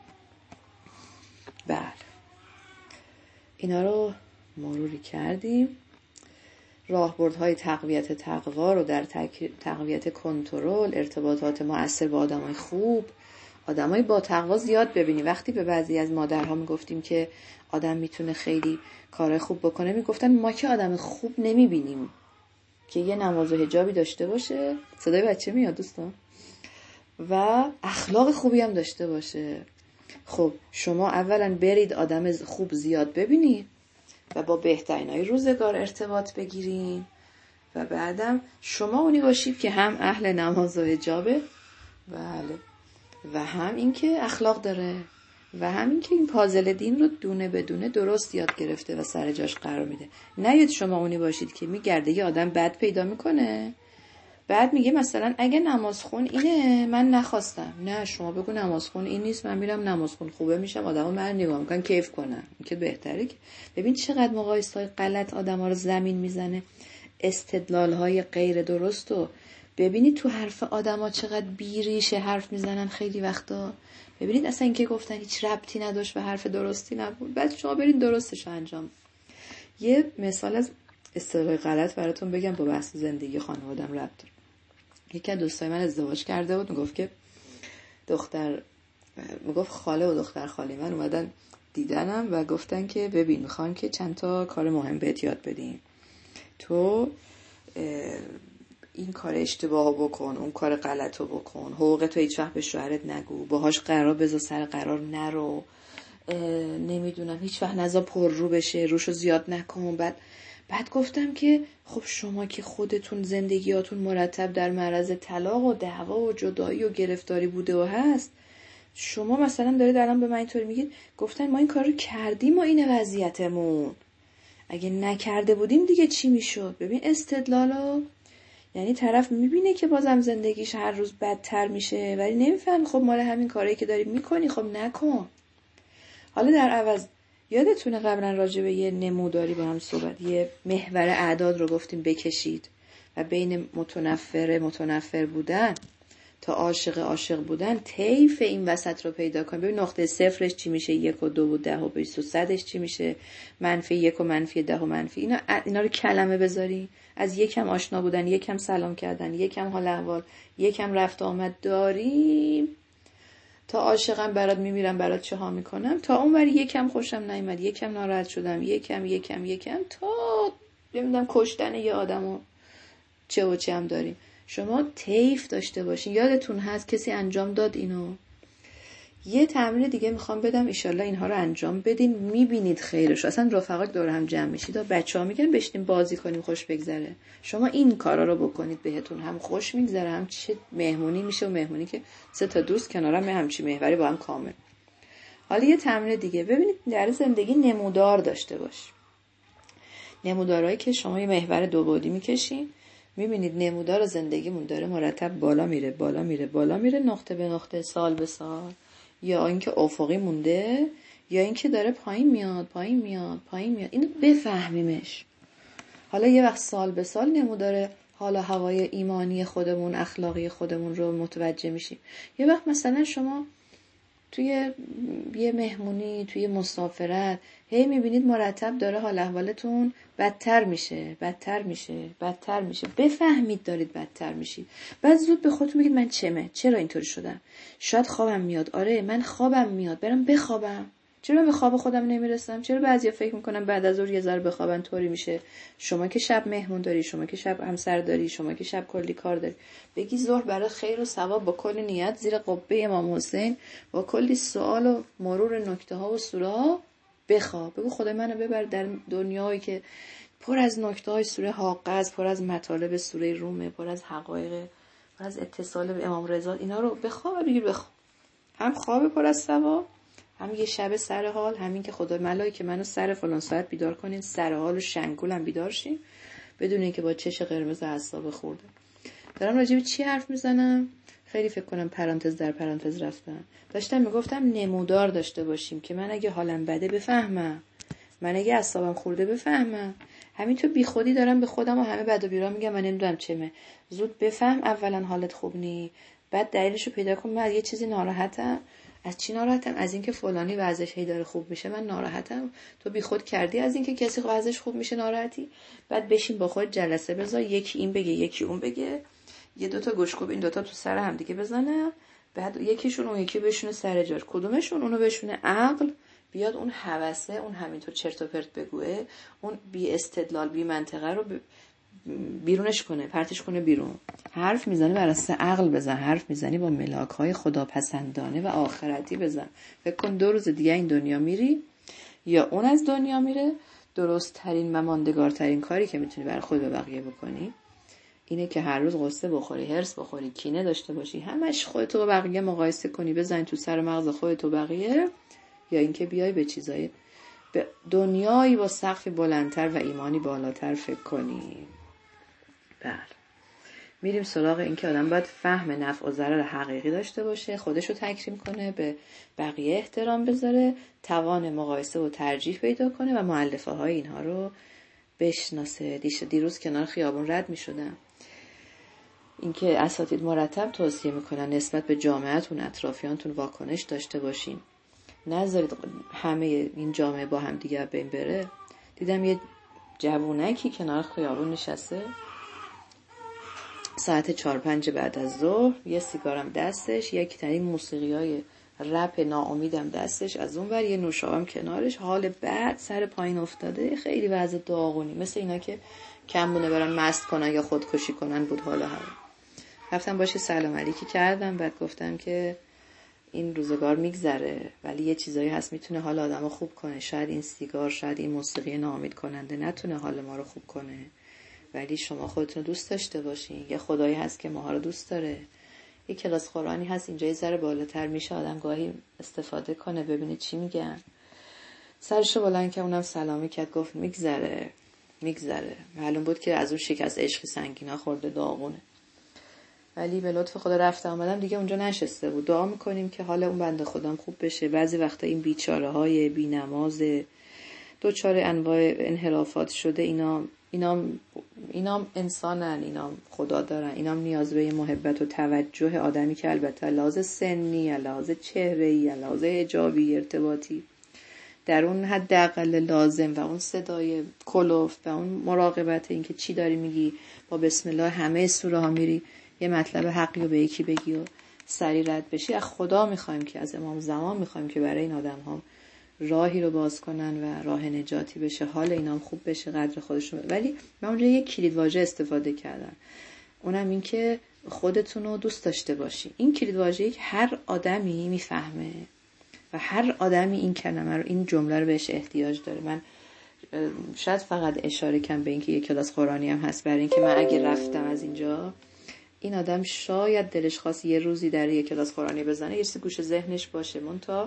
بله اینا رو مروری کردیم. راهبردهای تقویت تقوا رو در تقویت کنترل، ارتباطات مؤثر با آدمای خوب، آدمای با تقوا زیاد ببینیم. وقتی به بعضی از مادرها میگفتیم که آدم میتونه خیلی کار خوب بکنه، میگفتن ما که آدم خوب نمیبینیم که یه نماز و حجابی داشته باشه، صدای بچه میاد دوستان، و اخلاق خوبی هم داشته باشه. خب شما اولا برید آدم خوب زیاد ببینید و با بهترینای روزگار ارتباط بگیرین و بعدم شما اونی باشید که هم اهل نماز و حجابه، بله، و هم این که اخلاق داره و هم این که این پازل دین رو دونه بدونه درست یاد گرفته و سر جاش قرار میده. نه شما اونی باشید که میگرده یه آدم بد پیدا میکنه بعد میگه مثلا اگه نمازخون اینه من نخواستم. نه، شما بگو نمازخون این نیست، من میرم نمازخون خوبه میشم، آدما من نگاه میکنن کیف کنن، این که بهتره. که ببین چقدر مقایسه‌های غلط آدما رو زمین میزنه، استدلال‌های غیر درست. و ببینید تو حرف آدما چقدر بیریشه حرف میزنن خیلی وقتا. ببینید اصلا این که گفتن هیچ ربطی نداشت به حرف درستی نبود، بعد شما برید درستش انجام. یه مثال از استدلال غلط براتون بگم با بحث زندگی خانواده‌ام ربط داره. یکی از دوستای من ازدواج کرده بود، میگفت که دختر میگفت خاله و دختر خاله من اومدن دیدنم و گفتن که ببین میخوان که چند تا کار مهم بهت یاد بدیم، تو این کار اشتباهو بکن، اون کار غلطو بکن، حقوق تو هیچ وقت به شوهرت نگو، باهاش قرار بذار سر قرار نرو، نمیدونم هیچ وقت نذار پر رو بشه، روشو زیاد نکن. بعد بعد گفتم که خب شما که خودتون زندگیاتون مرتب در معرض طلاق و دعوا و جدایی و گرفتاری بوده و هست، شما مثلا دارید الان به من اینطوری میگید. گفتن ما این کار رو کردیم و اینه وضعیتمون، اگه نکرده بودیم دیگه چی میشد؟ ببین استدلالو، یعنی طرف میبینه که بازم زندگیش هر روز بدتر میشه ولی نمیفهم خب مال همین کاری که داری میکنی خب نکن. حالا در عوض یادتونه قبلا راجع به یه نموداری با هم صحبت، یه محور اعداد رو گفتیم بکشید و بین متنفر متنفر بودن تا عاشق عاشق بودن طیف این وسط رو پیدا کنیم. ببین نقطه صفرش چی میشه، یک و دو و ده و بیست و صدش چی میشه، منفی یک و منفی ده و منفی اینا اینا رو کلمه بذاری. از یکم آشنا بودن، یکم سلام کردن، یکم حال احوال، یکم رفت آمد داریم تا عاشقم برات میمیرم برات چه ها میکنم، تا اونوری یکم خوشم نیامد، یکم ناراحت شدم، یکم یکم یکم تا نمیدونم کشتن یه آدمو چه و چه هم داریم. شما طیف داشته باشین. یادتون هست کسی انجام داد اینو؟ یه تمرین دیگه میخوام بدم، ایشالله اینها رو انجام بدین میبینید خیرش. اصلا رفقا دور هم جمع میشید، بچه‌ها میگن بشینیم بازی کنیم خوش بگذره، شما این کارا رو بکنید بهتون هم خوش میگذره، هم چه مهمونی میشه و مهمونی که سه تا دوست کنارم همچی محوری با هم کامل. حالا یه تمرین دیگه ببینید در زندگی نمودار داشته باش. نمودارهایی که شما یه محور دو بعدی میکشین، میبینید نمودار زندگیمون داره مرتب بالا میره بالا میره بالا میره، نقطه به نقطه، سال به سال، یا اینکه افقی مونده یا اینکه داره پایین میاد پایین میاد پایین میاد. اینو بفهمیمش. حالا یه وقت سال به سال نمودار حالا هوای ایمانی خودمون، اخلاقی خودمون رو متوجه میشیم. یه وقت مثلا شما توی یه مهمونی، توی مسافرت، هی میبینید مرتب داره حال احوالتون بدتر میشه بدتر میشه بدتر میشه. بفهمید دارید بدتر میشید. بعد زود به خودتون بگید من چمه؟ چرا اینطوری شدم؟ شاید خوابم میاد. آره من خوابم میاد، برم بخوابم. چرا به خواب خودم نمیرسم؟ چرا بعضیا فکر میکنن بعد از ظهر یه ذره بخوابن طوری میشه؟ شما که شب مهمون داری، شما که شب همسر داری، شما که شب کلی کار داری، بگی ظهر برای خیر و ثواب با کلی نیت زیر قبه امام حسین با کلی سوال و مرور نکته ها و سوره ها بخواب. بگو خدای منو ببر در دنیایی که پر از نکته های سوره حاقه، پر از مطالب سوره رومه، پر از حقایق، پر از اتصال به امام رضا. اینا رو بخواب و بگیر بخواب. هم خواب پر از ثواب، هم یه شب سر حال، همین که خدا ملائکه منو سر فلان ساعت بیدار کنین، سر حال و شنگولم بیدار شین بدون اینکه با چش قرمز اعصاب خورده. دارم راجع به چی حرف میزنم؟ خیلی فکر کنم پرانتز در پرانتز رفتم. داشتم میگفتم نمودار داشته باشیم که من اگه حالم بده بفهمم، من اگه اعصابم خورده بفهمم. همینطور بی خودی دارم به خودم و همه بد و بیرا میگم من نمیدونم چمه. زود بفهم اولا حالت خوب نی، بعد دلیلشو پیدا کن. من یه چیزی ناراحتم. از چی ناراحتم؟ از اینکه فلانی وضعش هی داره خوب میشه من ناراحتم. تو بی خود کردی از اینکه کسی وضعش خوب میشه ناراحتی. بعد بشین با خود جلسه بذار، یکی این بگه یکی اون بگه، یه دوتا گوشکوب این دوتا تو سر هم دیگه بزنه، بعد یکیشون اون یکی بشونه سر جاش، کدومشون اونو بشونه عقل، بیاد اون هوسه، اون همینطور چرت و پرت بگوه، اون بی استدلال بی منطقه رو بیرونش کنه، پرتش کنه بیرون. حرف میزنی بر اساس عقل بزن، حرف میزنی با ملاک‌های خداپسندانه و آخرتی بزن. فکر کن دو روز دیگه این دنیا میری یا اون از دنیا میره. درست ترین و ماندگارترین کاری که میتونی برای خود و بقیه بکنی اینه که هر روز قصه بخوری، هرس بخوری، کینه داشته باشی، همش خودتو با بقیه مقایسه کنی، بزنی تو سر مغز خودتو بقیه، یا اینکه بیای به چیزای به دنیایی با سقفی بلندتر و ایمانی بالاتر فکر کنی. بله، میریم سراغ این که آدم باید فهم نفع و ضرر حقیقی داشته باشه، خودشو تکریم کنه، به بقیه احترام بذاره، توان مقایسه و ترجیح پیدا کنه و مؤلفه های اینها رو بشناسه. دیروز کنار خیابون رد میشدم، اینکه اساتید مرتب توصیه میکنن نسبت به جامعهتون، اطرافیانتون واکنش داشته باشین، نذارید همه این جامعه با هم دیگه بین بره. دیدم یه جوونکی کنار خیابون نشسته، ساعت چهار پنج بعد از ظهر، یه سیگارم دستش، یک تنین موسیقی های رپ ناامیدم دستش، از اون ور یه نوشابم کنارش، حال بد، سر پایین افتاده، خیلی وضع داغونی، مثل اینا که کمونه برن مست کنن یا خودکشی کنن بود حالا هوا. رفتم باشه سلام علیکی کردم، بعد گفتم که این روزگار میگذره، ولی یه چیزایی هست میتونه حال آدمو خوب کنه. شاید این سیگار، شاید این موسیقی ناامید کننده نتونه حال ما رو خوب کنه، ولی شما خودتون دوست داشته باشین. یه خدایی هست که ماها رو دوست داره. یه کلاس قرآنی هست اینجا یه ذره بالاتر میشه آدم گاهی استفاده کنه، ببینه چی میگن. سرشو بلند که اونم سلامی کرد، گفت میگذره میگذره. معلوم بود که از اون شکست عشقی سنگینا خورده، داغونه. ولی به لطف خدا رفتم آمدم دیگه اونجا نشسته بود. دعا میکنیم که حال اون بنده خودم خوب بشه. بعضی وقتا این بیچاره های بی نماز، دوچار انواع انحرافات شده، اینا اینا اینا انسانن، اینا خدا دارن، اینا نیاز به محبت و توجه آدمی که البته لحاظ سنی، لحاظ چهره‌ای، لحاظ حجابی، ارتباطی در اون حداقل لازم و اون صدای کلوفت و اون مراقبت، این که چی داری میگی، با بسم الله همه سوره ها میری یه مطلب حقی رو به یکی بگی و سری رد بشی. از خدا میخوایم که، از امام زمان میخوایم که برای این آدم ها راهی رو باز کنن و راه نجاتی بشه، حال اینا هم خوب بشه، قدر خودشون. ولی من اونجا یک کلید واژه استفاده کردم، اونم این که خودتون رو دوست داشته باشی. این کلید واژه‌ای که هر آدمی میفهمه و هر آدمی این کلمه رو، این جمله رو بهش احتیاج داره. من شاید فقط اشاره کم به این که یک کلاس قرآنی هم هست، برای این که من اگه رفتم از اینجا، این آدم شاید دلش خواست یه روزی در یک کلاس قرآنی بزنه، یه چیزی گوش ذهنش باشه، منتها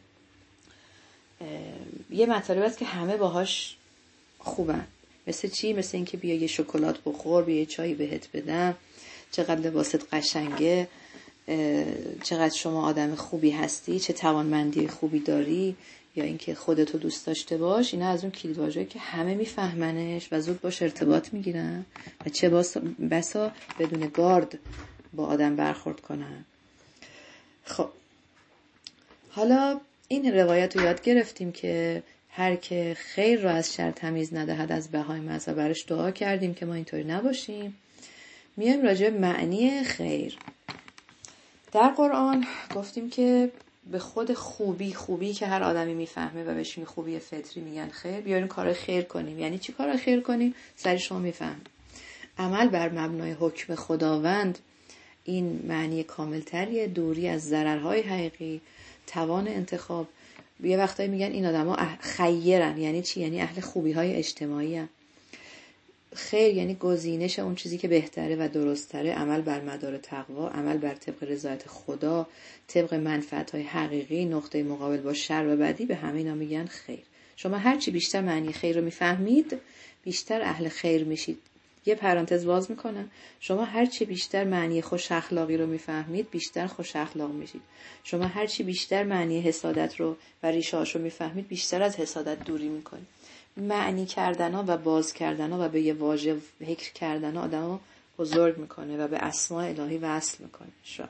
یه مطالب هست که همه باهاش خوبن. مثل چی؟ مثل این که بیا یه شکلات بخور، بیا یه چایی بهت بدم، چقدر لباست قشنگه، چقدر شما آدم خوبی هستی، چه توانمندی خوبی داری، یا اینکه خودتو دوست داشته باش. اینا از اون کلید واژه‌ای که همه میفهمنش و زود باش ارتباط میگیرن و چه بسا بدون گارد با آدم برخورد کنن. خب حالا این روایت رو یاد گرفتیم که هر که خیر را از شر تمیز ندهد از بهایم است و برش دعا کردیم که ما اینطوری نباشیم. میایم راجع به معنی خیر. در قرآن گفتیم که به خود خوبی خوبی که هر آدمی میفهمه و بهش خوبی فطری میگن خیر، بیاریم کار خیر کنیم. یعنی چی کار خیر کنیم؟ سری شما میفهم. عمل بر مبنای حکم خداوند، این معنی کاملتریه، دوری از ضررهای حقیقی، توان انتخاب. یه وقتایی میگن این آدما خیرن، یعنی چی؟ یعنی اهل خوبی های اجتماعی هن. خیر یعنی گزینش اون چیزی که بهتره و درستره، عمل بر مدار تقوا، عمل بر طبق رضایت خدا، طبق منفعت های حقیقی، نقطه مقابل با شر و بدی، به همه اینا میگن خیر. شما هرچی بیشتر معنی خیر رو میفهمید، بیشتر اهل خیر میشید. یه پرانتز باز میکنم، شما هرچی بیشتر معنی خوش اخلاقی رو میفهمید، بیشتر خوش اخلاق میشید. شما هرچی بیشتر معنی حسادت رو و ریشه‌اش رو میفهمید، بیشتر از حسادت دوری میکنید. معنی کردن‌ها و باز کردن‌ها و به یه واژه فکر کردن‌ها آدمو بزرگ میکنه و به اسماء الهی وصل میکنه. شاید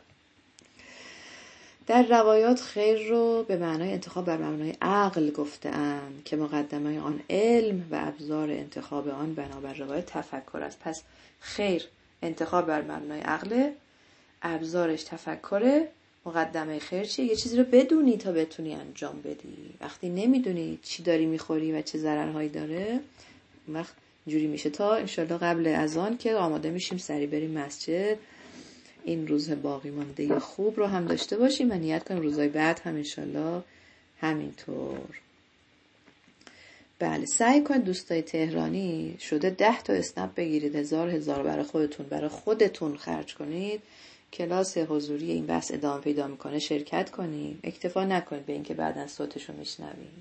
در روایات خیر رو به معنای انتخاب بر مبنای عقل گفته‌اند که مقدمه آن علم و ابزار انتخاب آن بنابر روایت تفکر است. پس خیر انتخاب بر مبنای عقل، ابزارش تفکره. مقدمه خیر چیه؟ یه چیزی رو بدونی تا بتونی انجام بدی. وقتی نمیدونی چی داری میخوری و چه ضررهایی داره، وقت جوری میشه. تا انشالله قبل اذان که آماده میشیم سری بریم مسجد، این روز باقی مانده خوب رو هم داشته باشیم و نیت کنیم روزهای بعد هم انشالله همینطور. بله، سعی کنید دوستای تهرانی شده ده تا اسنپ بگیرید، هزار هزار برای خودتون برای خودتون خرج کنید. کلاس حضوری این بحث ادامه پیدا میکنه، شرکت کنید، اکتفا نکنید به اینکه بعداً صوتشو میشنوید.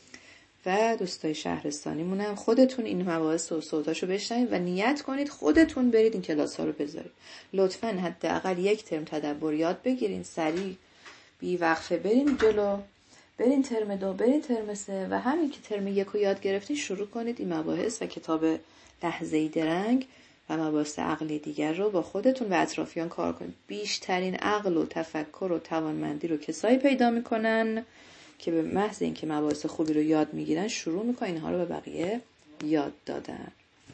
و دوستای شهرستانی مونم خودتون این مباحث و صوتاشو بشنوید و نیت کنید خودتون برید این کلاس ها رو بذارید. لطفاً حداقل یک ترم تدبر یاد بگیرین، سریع بی وقفه برین جلو، برین ترم دو، برین ترم سه و همین که ترم یک رو یاد گرفتین شروع کنید این مباحث و کتاب لحظه‌ای درنگ و مباحث عقلی دیگر رو با خودتون و اطرافیان کار کنید. بیشترین عقل و تفکر و توانمندی رو کسایی پیدا میکنن که به محض اینکه مباحث خوبی رو یاد میگیرن شروع میکنن اینها رو به بقیه یاد دادن.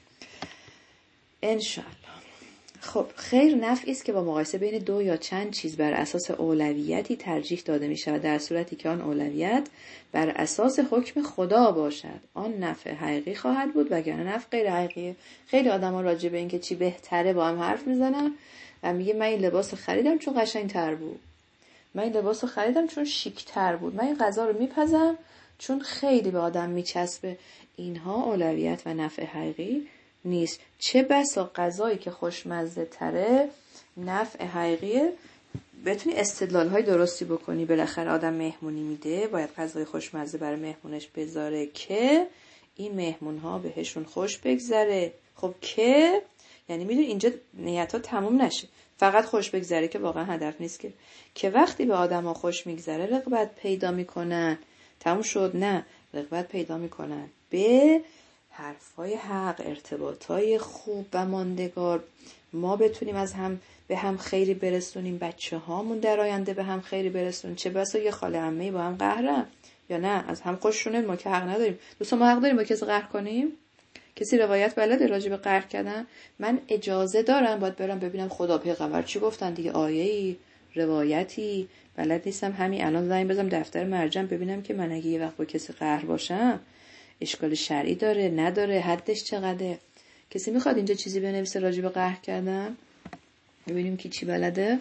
انشالله. خب خیر نفعی است که با مقایسه بین دو یا چند چیز بر اساس اولویتی ترجیح داده می شود، در صورتی که آن اولویت بر اساس حکم خدا باشد آن نفع حقیقی خواهد بود وگرنه نفع غیر حقیقی. خیلی آدما راجع به این که چی بهتره با هم حرف میزنن و میگه من این لباسو خریدم چون قشنگ‌تر بود، من این لباسو خریدم چون شیک‌تر بود، من این غذا رو میپزم چون خیلی به آدم میچسبه. اینها اولویت و نفع حقیقی نیست. چه بسا غذایی که خوشمزه تره نفع حقیقیه، بتونی استدلال های درستی بکنی. بالاخره آدم مهمونی میده، باید غذای خوشمزه برای مهمونش بذاره که این مهمون ها بهشون خوش بگذره. خب که یعنی میدونی اینجا نیت ها تموم نشه، فقط خوش بگذره که واقعا هدف نیست که که وقتی به آدم ها خوش میگذره رغبت پیدا میکنن. تموم شد؟ نه، رغبت پیدا میکنن به حرفای حق، ارتباطای خوب و ماندگار. ما بتونیم از هم به هم خیری برسونیم، بچه هامون در آینده به هم خیری برسونیم. چه بسا یه خاله عمه‌ای با هم قهرن یا نه از هم خوششونه، ما که حق نداریم. دوستان ما حق داریم با کسی قهر کنیم؟ کسی روایت بلده راجع به قهر کردن؟ من اجازه دارم باید برم ببینم خدا پیغمبر چی گفتن دیگه، آیه‌ای، روایتی بلد نیستم همین الان زنگ بزنم دفتر مرجم ببینم که من اگه یه وقت با کسی قهر باشم اشکال شرعی داره نداره، حدش چقدره. کسی میخواد اینجا چیزی بنویسه راجع به قهر کردن؟ ببینیم کی چی بلده.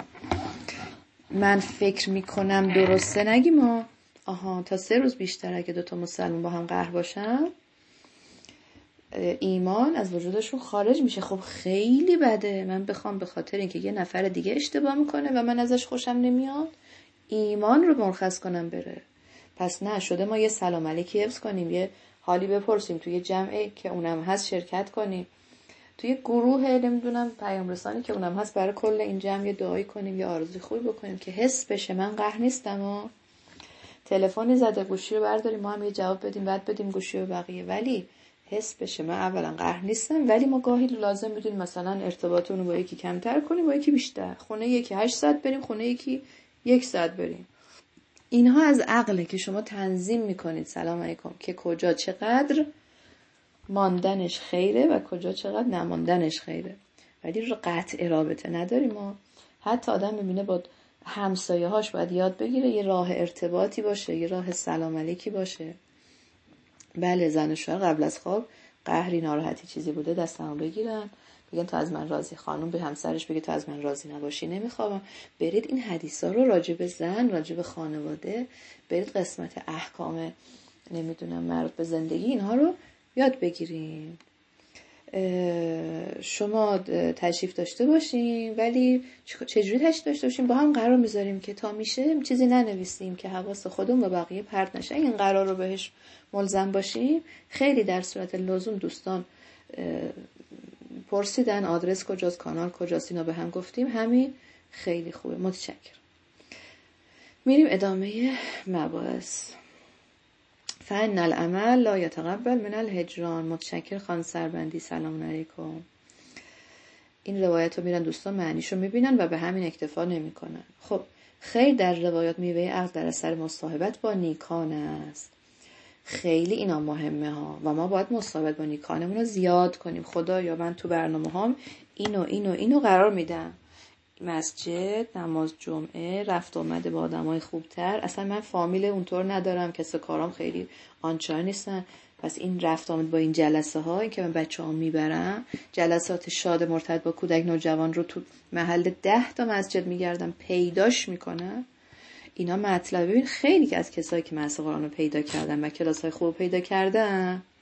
من فکر میکنم درسته نگیم ما آها تا سه روز بیشتر اگه دوتا مسلمان با هم قهر باشن ایمان از وجودشون خارج میشه. خب خیلی بده من بخوام به خاطر اینکه یه نفر دیگه اشتباه میکنه و من ازش خوشم نمیاد ایمان رو مرخص کنم بره. پس نه شده ما یه سلام علیکی حفظ کنیم، یه حالی بپرسیم توی جمعی که اونم هست شرکت کنیم، توی گروه نمیدونم پیام رسانی که اونم هست برای کل این جمع یه دعایی کنیم، یه آرزوی خوبی بکنیم که حس بشه من قهر نیستم. و تلفنی زده گوشی رو برداریم ما هم یه جواب بدیم بعد بدیم گوشی رو بقیه، ولی حس بشه من اولا قهر نیستم. ولی ما گاهی لازم میدونیم مثلا ارتباطمون رو با یکی کمتر کنیم با یکی بیشتر، خونه یکی هشت ساعت بریم خونه یکی یک ساعت بریم. اینها از عقله که شما تنظیم میکنید سلام علیکم که کجا چقدر ماندنش خیره و کجا چقدر نماندنش خیره. ولی رو قطع رابطه نداریم ما. حتی آدم میبینه با همسایه هاش باید یاد بگیره یه راه ارتباطی باشه، یه راه سلام علیکی باشه. بله زن و شوهر قبل از خواب قهری ناراحتی چیزی بوده دستمو بگیرن بگن تو از من راضی، خانم به همسرش بگه تو از من راضی نباشی نمیخوام. برید این حدیثا رو راجع به زن، راجع به خانواده، برید قسمت احکام نمیدونم مربوط به زندگی اینها رو یاد بگیریم. شما تشریف داشته باشیم ولی چجوری تشریف داشته باشیم با هم قرار میذاریم که تا میشه چیزی ننویسیم که حواس خودمون و بقیه پرت نشه. این قرار رو بهش ملزم باشیم. خیلی در صورت لزوم دوستان پرسیدن آدرس کجاست، کانال کجاست، اینا به هم گفتیم، همین خیلی خوبه. متشکرم. میریم ادامه مباحث. فن العمل لا یتقبل من الهجران. متشکر خان سربندی سلام علیکم. این روایت رو میرن دوستان معنیشو میبینن و به همین اکتفا نمی کنن. خب خیلی در روایات میوه عقل در اثر مصاحبت با نیکان است. خیلی اینا مهمه ها و ما باید مصاحبت با نیکانمون رو زیاد کنیم. خدا یا من تو برنامه هام اینو اینو اینو قرار میدم، مسجد، نماز جمعه، رفت آمده با آدمای خوبتر. اصلا من فامیل اونطور ندارم، کسب کارام خیلی آنچنان نیستن. پس این رفت آمد با این جلسه ها، این که من بچه ها میبرم جلسات شاد مرتبط با کودک نوجوان رو تو محل ده تا مسجد میگردم پیداش میکنم. اینا مطلب. ببین خیلی که از کسایی که مدرسه قرآن رو پیدا کردن و کلاس های خوب پیدا کردن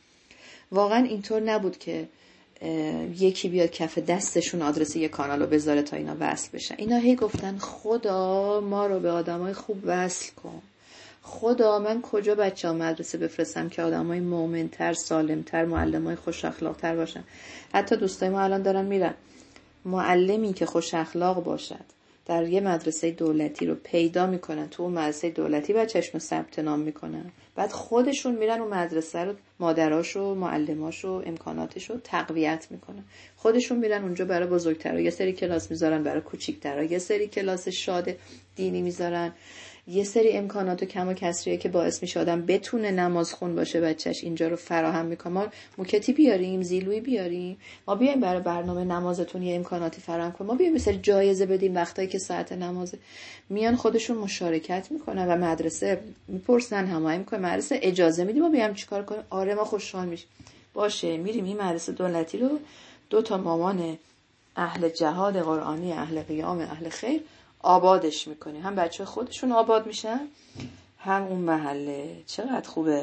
واقعا اینطور نبود که یکی بیاد کف دستشون آدرس یک کانالو بذاره تا اینا وصل بشن. اینا هی گفتن خدا ما رو به آدمای خوب وصل کن. خدا من کجا بچه‌ها مدرسه بفرستم که آدمای مؤمن‌تر، سالم‌تر، معلمای خوش اخلاق‌تر باشن. حتی دوستای ما الان دارن میرن. معلمی که خوش اخلاق باشد در یه مدرسه دولتی رو پیدا میکنن، تو اون مدرسه دولتی بچه‌شون رو ثبت نام میکنن، بعد خودشون میرن اون مدرسه رو، مادراشو، معلماشو، امکاناتشو تقویت میکنن. خودشون میرن اونجا برای بزرگترا یه سری کلاس میذارن، برای کوچیک‌ترا یه سری کلاس شاد دینی میذارن، یه سری امکانات و کم و کسریه که باعث میشه آدم بتونه نماز خون باشه بچهش اینجا رو فراهم میکنه. ما موکتی بیاریم، زیلوی بیاریم، ما بیایم برای برنامه نمازتون یه امکاناتی فراهم کنیم، ما بیایم مثلا جایزه بدیم وقتایی که ساعت نمازه. میان خودشون مشارکت میکنن و مدرسه میپرسن، هماهنگ میکنن، مدرسه اجازه میدیم ما بیام چیکار کنیم؟ آره ما خوشحال میشیم. باشه میریم این مدرسه دولتی رو دو تا مامان اهل جهاد قرآنی، اهل قیام، اهل خیر آبادش میکنیم، هم بچه خودشون آباد میشن هم اون محله. چقدر خوبه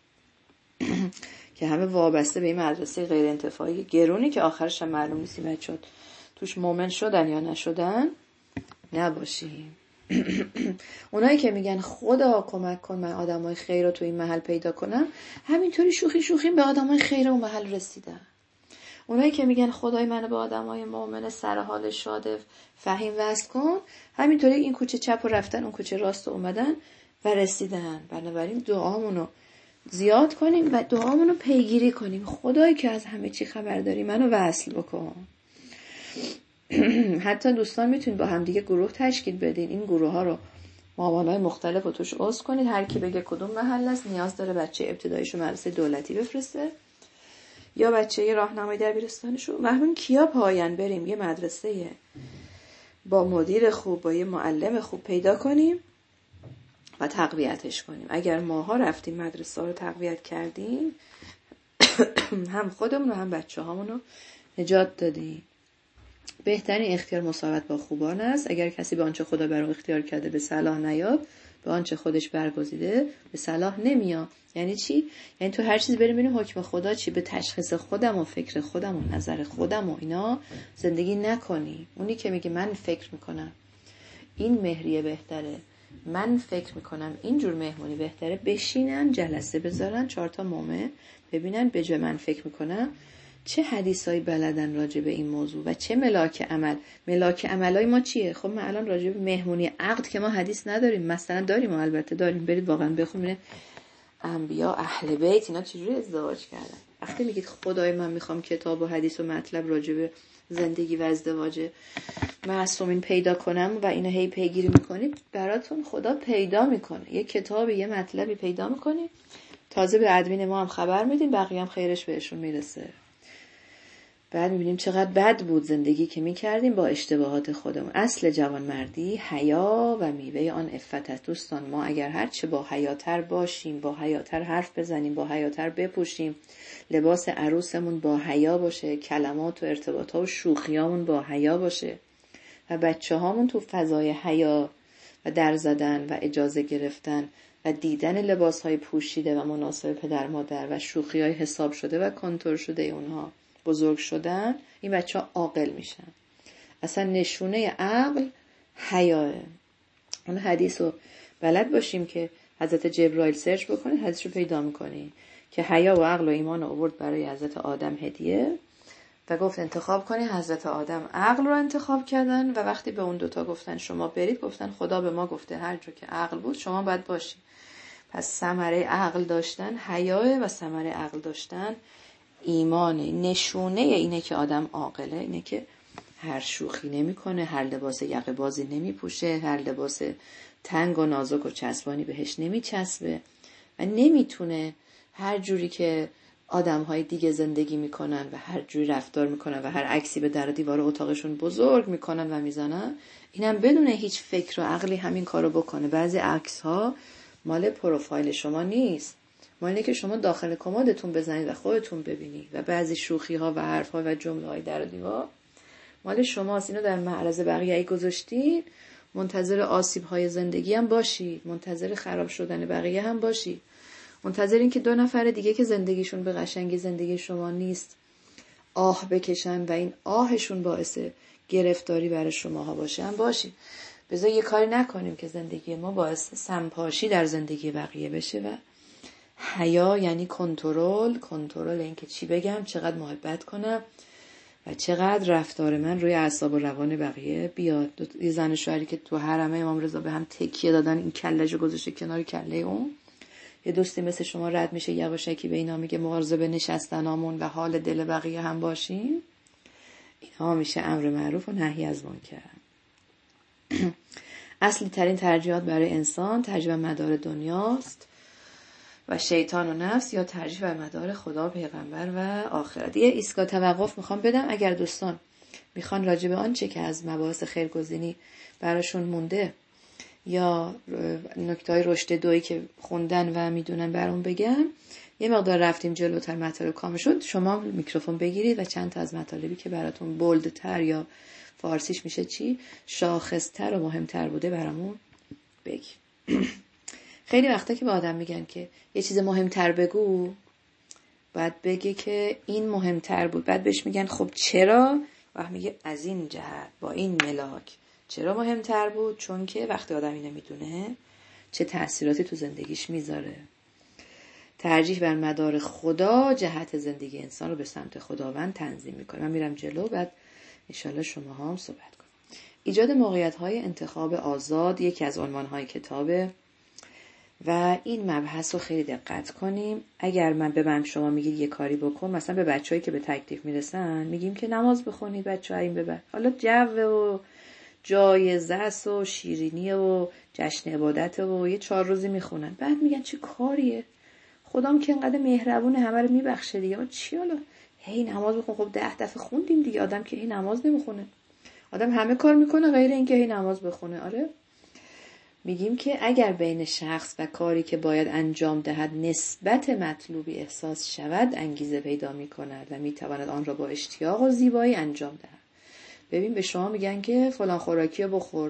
که همه وابسته به این مدرسه غیر انتفاعی گرونی که آخرش هم معلوم نیستی بچه توش مومن شدن یا نشدن نباشیم. اونایی که میگن خدا کمک کن من آدمای خیر رو تو این محل پیدا کنم، همینطوری شوخی شوخی به آدمای خیر اون محل رسیدن. اونایی که میگن خدای منو به آدمای مؤمن سرحال شاد فهیم وصل کن، همینطوری این کوچه چپ رو رفتن اون کوچه راست اومدن و رسیدن. بنابراین دعامونو زیاد کنیم و دعامونو پیگیری کنیم. خدایی که از همه چی خبر داری منو وصل بکن. حتی دوستان میتونید با هم دیگه گروه تشکیل بدین، این گروه ها رو مامانای مختلف رو توش عضو کنید، هر کی بگه کدوم محل است نیاز داره بچه ابتداییشو مدرسه دولتی بفرسته یا بچه یه راهنمای دبیرستانشو. محمون کیا پاین بریم یه مدرسه با مدیر خوب، با یه معلم خوب پیدا کنیم و تقویتش کنیم. اگر ماها رفتیم مدرسه رو تقویت کردیم هم خودمون و هم بچه هامون رو نجات دادیم. بهترین اختیار مساوات با خوبان است. اگر کسی به آنچه خدا بر او اختیار کرده به صلاح نیاد، به آنچه خودش برگزیده به صلاح نمیاد. یعنی چی؟ یعنی تو هر چیز بریم ببینیم حکم خدا چی، به تشخیص خودم و فکر خودم و نظر خودم و اینا زندگی نکنی. اونی که میگه من فکر میکنم این مهریه بهتره، من فکر میکنم اینجور مهمونی بهتره، بشینن جلسه بذارن چهار تا مومن ببینن به جای من فکر میکنم چه حدیثایی بلدن راجع به این موضوع و چه ملاک عمل. ملاک عملای ما چیه؟ خب ما الان راجع به مهمونی عقد که ما حدیث نداریم، مثلا داریم و البته داریم، برید واقعا بخونید انبیا اهل بیت اینا چجوری ازدواج کردن. وقتی میگید خدای من میخوام کتاب و حدیث و مطلب راجع به زندگی و ازدواج معصومین پیدا کنم و اینو هی پیگیری میکنید، براتون خدا پیدا میکنه. یه کتابی یه مطلبی پیدا میکنید، تازه به ادمین ما هم خبر میدین، بقیه هم خیرش بهشون میرسه. بعد میبینیم چقدر بد بود زندگی که میکردیم با اشتباهات خودمون. اصل جوانمردی حیا و میوه آن عفت است. دوستان ما اگر هرچه با حیاتر باشیم، با حیاتر حرف بزنیم، با حیاتر بپوشیم، لباس عروسمون با حیا باشه، کلمات و ارتباطات و شوخیامون با حیا باشه و بچه هامون تو فضای حیا و در زدن و اجازه گرفتن و دیدن لباس های پوشیده و مناسب پدر مادر و شوخی های حساب شده و کنترل شده اونها بزرگ شدن، این بچه ها عاقل میشن. اصلا نشونه عقل حیاه. اون حدیث رو بلد باشیم که حضرت جبرائیل سرچ بکنید، حدیث رو پیدا میکنید که حیا و عقل و ایمان رو آورد برای حضرت آدم هدیه و گفت انتخاب کنی. حضرت آدم عقل رو انتخاب کردن و وقتی به اون دوتا گفتن شما برید، گفتن خدا به ما گفته هر جا که عقل بود شما باید باشی. پس ثمره عقل داشتن حیاه و ثمره عقل داشتن ایمانه. نشونه اینه که آدم عاقله اینه که هر شوخی نمیکنه، هر لباس یقه بازی نمیپوشه، هر لباس تنگ و نازک و چسبانی بهش نمیچسبه و نمیتونه هر جوری که آدم‌های دیگه زندگی میکنن و هر جوری رفتار میکنن و هر عکسی به در دیوار اتاقشون بزرگ میکنن و میزنن، اینم بدون هیچ فکر و عقلی همین کارو بکنه. بعضی عکس‌ها مال پروفایل شما نیست، مال اینه که شما داخل کمدتون بزنید و خودتون ببینید. و بعضی شوخی‌ها و حرف‌ها و جمله‌های در دیوار مال شماست. اینو در معرض بقیه گذاشتید، منتظر آسیب‌های زندگی هم باشید، منتظر خراب شدن بقیه هم باشید. منتظرین که دو نفر دیگه که زندگیشون به قشنگی زندگی شما نیست آه بکشن و این آهشون باعث گرفتاری برای شماها باشه هم باشید. بذار یه کاری نکنیم که زندگی ما باعث سمپاشی در زندگی بقیه بشه. و حیا یعنی کنترل، کنترل این که چی بگم، چقدر محبت کنم و چقدر رفتار من روی اعصاب و روان بقیه بیاد. یه زن شوهری که تو حرمه امام رضا به هم تکیه دادن، این کله‌شو گذاشته کنار کله اون. یه دوستی مثل شما رد میشه یواشکی به اینا میگه مواظب نشستنامون و حال دل بقیه هم باشین. اینا میشه امر معروف و نهی از منکر. اصلی ترین ترجیحات برای انسان ترجیح بر مدار دنیاست و شیطان و نفس، یا ترجیح بر مدار خدا، پیغمبر و آخرت. یه ایستگاه توقف میخوام بدم. اگر دوستان میخوان راجع به آنچه که از مباحث خیرگزینی براشون مونده یا نکته‌های رشد دویی که خوندن و میدونن برام بگم، یه مقدار رفتیم جلوتر، مطالب کامل شد، شما میکروفون بگیرید و چند تا از مطالبی که براتون بولدتر یا فارسیش میشه چی شاخصتر و مهمتر بوده برامون بگی. خیلی وقتا که به آدم میگن که یه چیز مهمتر بگو، بعد بگه که این مهمتر بود، بعد بهش میگن خب چرا؟ و میگه از این جهت با این ملاک چرا مهمتر بود؟ چون که وقتی آدم اینو میدونه چه تأثیراتی تو زندگیش میذاره. ترجیح بر مدار خدا جهت زندگی انسان رو به سمت خداوند تنظیم میکنه. من میرم جلو، بعد انشالله شما هم صحبت کنم. ایجاد موقعیت‌های انتخاب آزاد یکی از عنوان‌های کتابه و این مبحث رو خیلی دقت کنیم. اگر من به من شما میگید یه کاری بکن، مثلا به بچه‌هایی که به تکلیف میرسن میگیم که نماز بخونید بچه‌ها این ببر، حالا جو و جایزه است و شیرینی و جشن عبادت و یه چهار روزی میخونن، بعد میگن چه کاریه، خدام که اینقدر مهربونه همه رو میبخشه دیگه، چی حالا هی نماز بخون. خب ده دفعه خوندیم دیگه، آدم که هی نماز نمیخونه، آدم همه کار میکنه غیر اینکه هی نماز بخونه. آره میگیم که اگر بین شخص و کاری که باید انجام دهد نسبت مطلوبی احساس شود، انگیزه پیدا میکند و میتواند آن را با اشتیاق و زیبایی انجام دهد. ببین به شما میگن که فلان خوراکی رو بخور،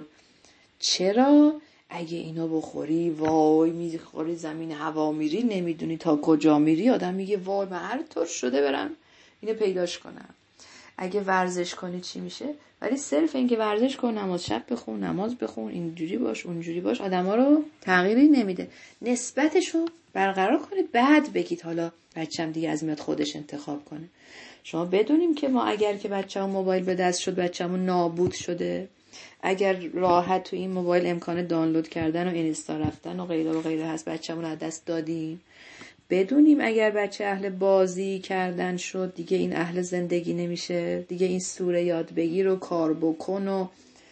چرا؟ اگه اینو بخوری وای میخوری زمین هوا میری، نمیدونی تا کجا میری. آدم میگه وای من هر طور شده برم اینو پیداش کنم. اگه ورزش کنی چی میشه؟ ولی صرف اینکه ورزش کن، نماز شب بخون، نماز بخون، اینجوری باش اونجوری باش، آدما رو تغییری نمیده. نسبتشو برقرار کنید، بعد بگید حالا بچه‌م دیگه از میاد خودش انتخاب کنه. شما بدونیم که ما اگر که بچه‌مون موبایل به دست شد بچه‌مون نابود شده. اگر راحت تو این موبایل امکان دانلود کردن و اینستا رفتن و غیره و غیره هست، بچه‌مون از دست دادیم. بدونیم اگر بچه اهل بازی کردن شد دیگه این اهل زندگی نمیشه، دیگه این سوره یاد بگیر و کار بکن و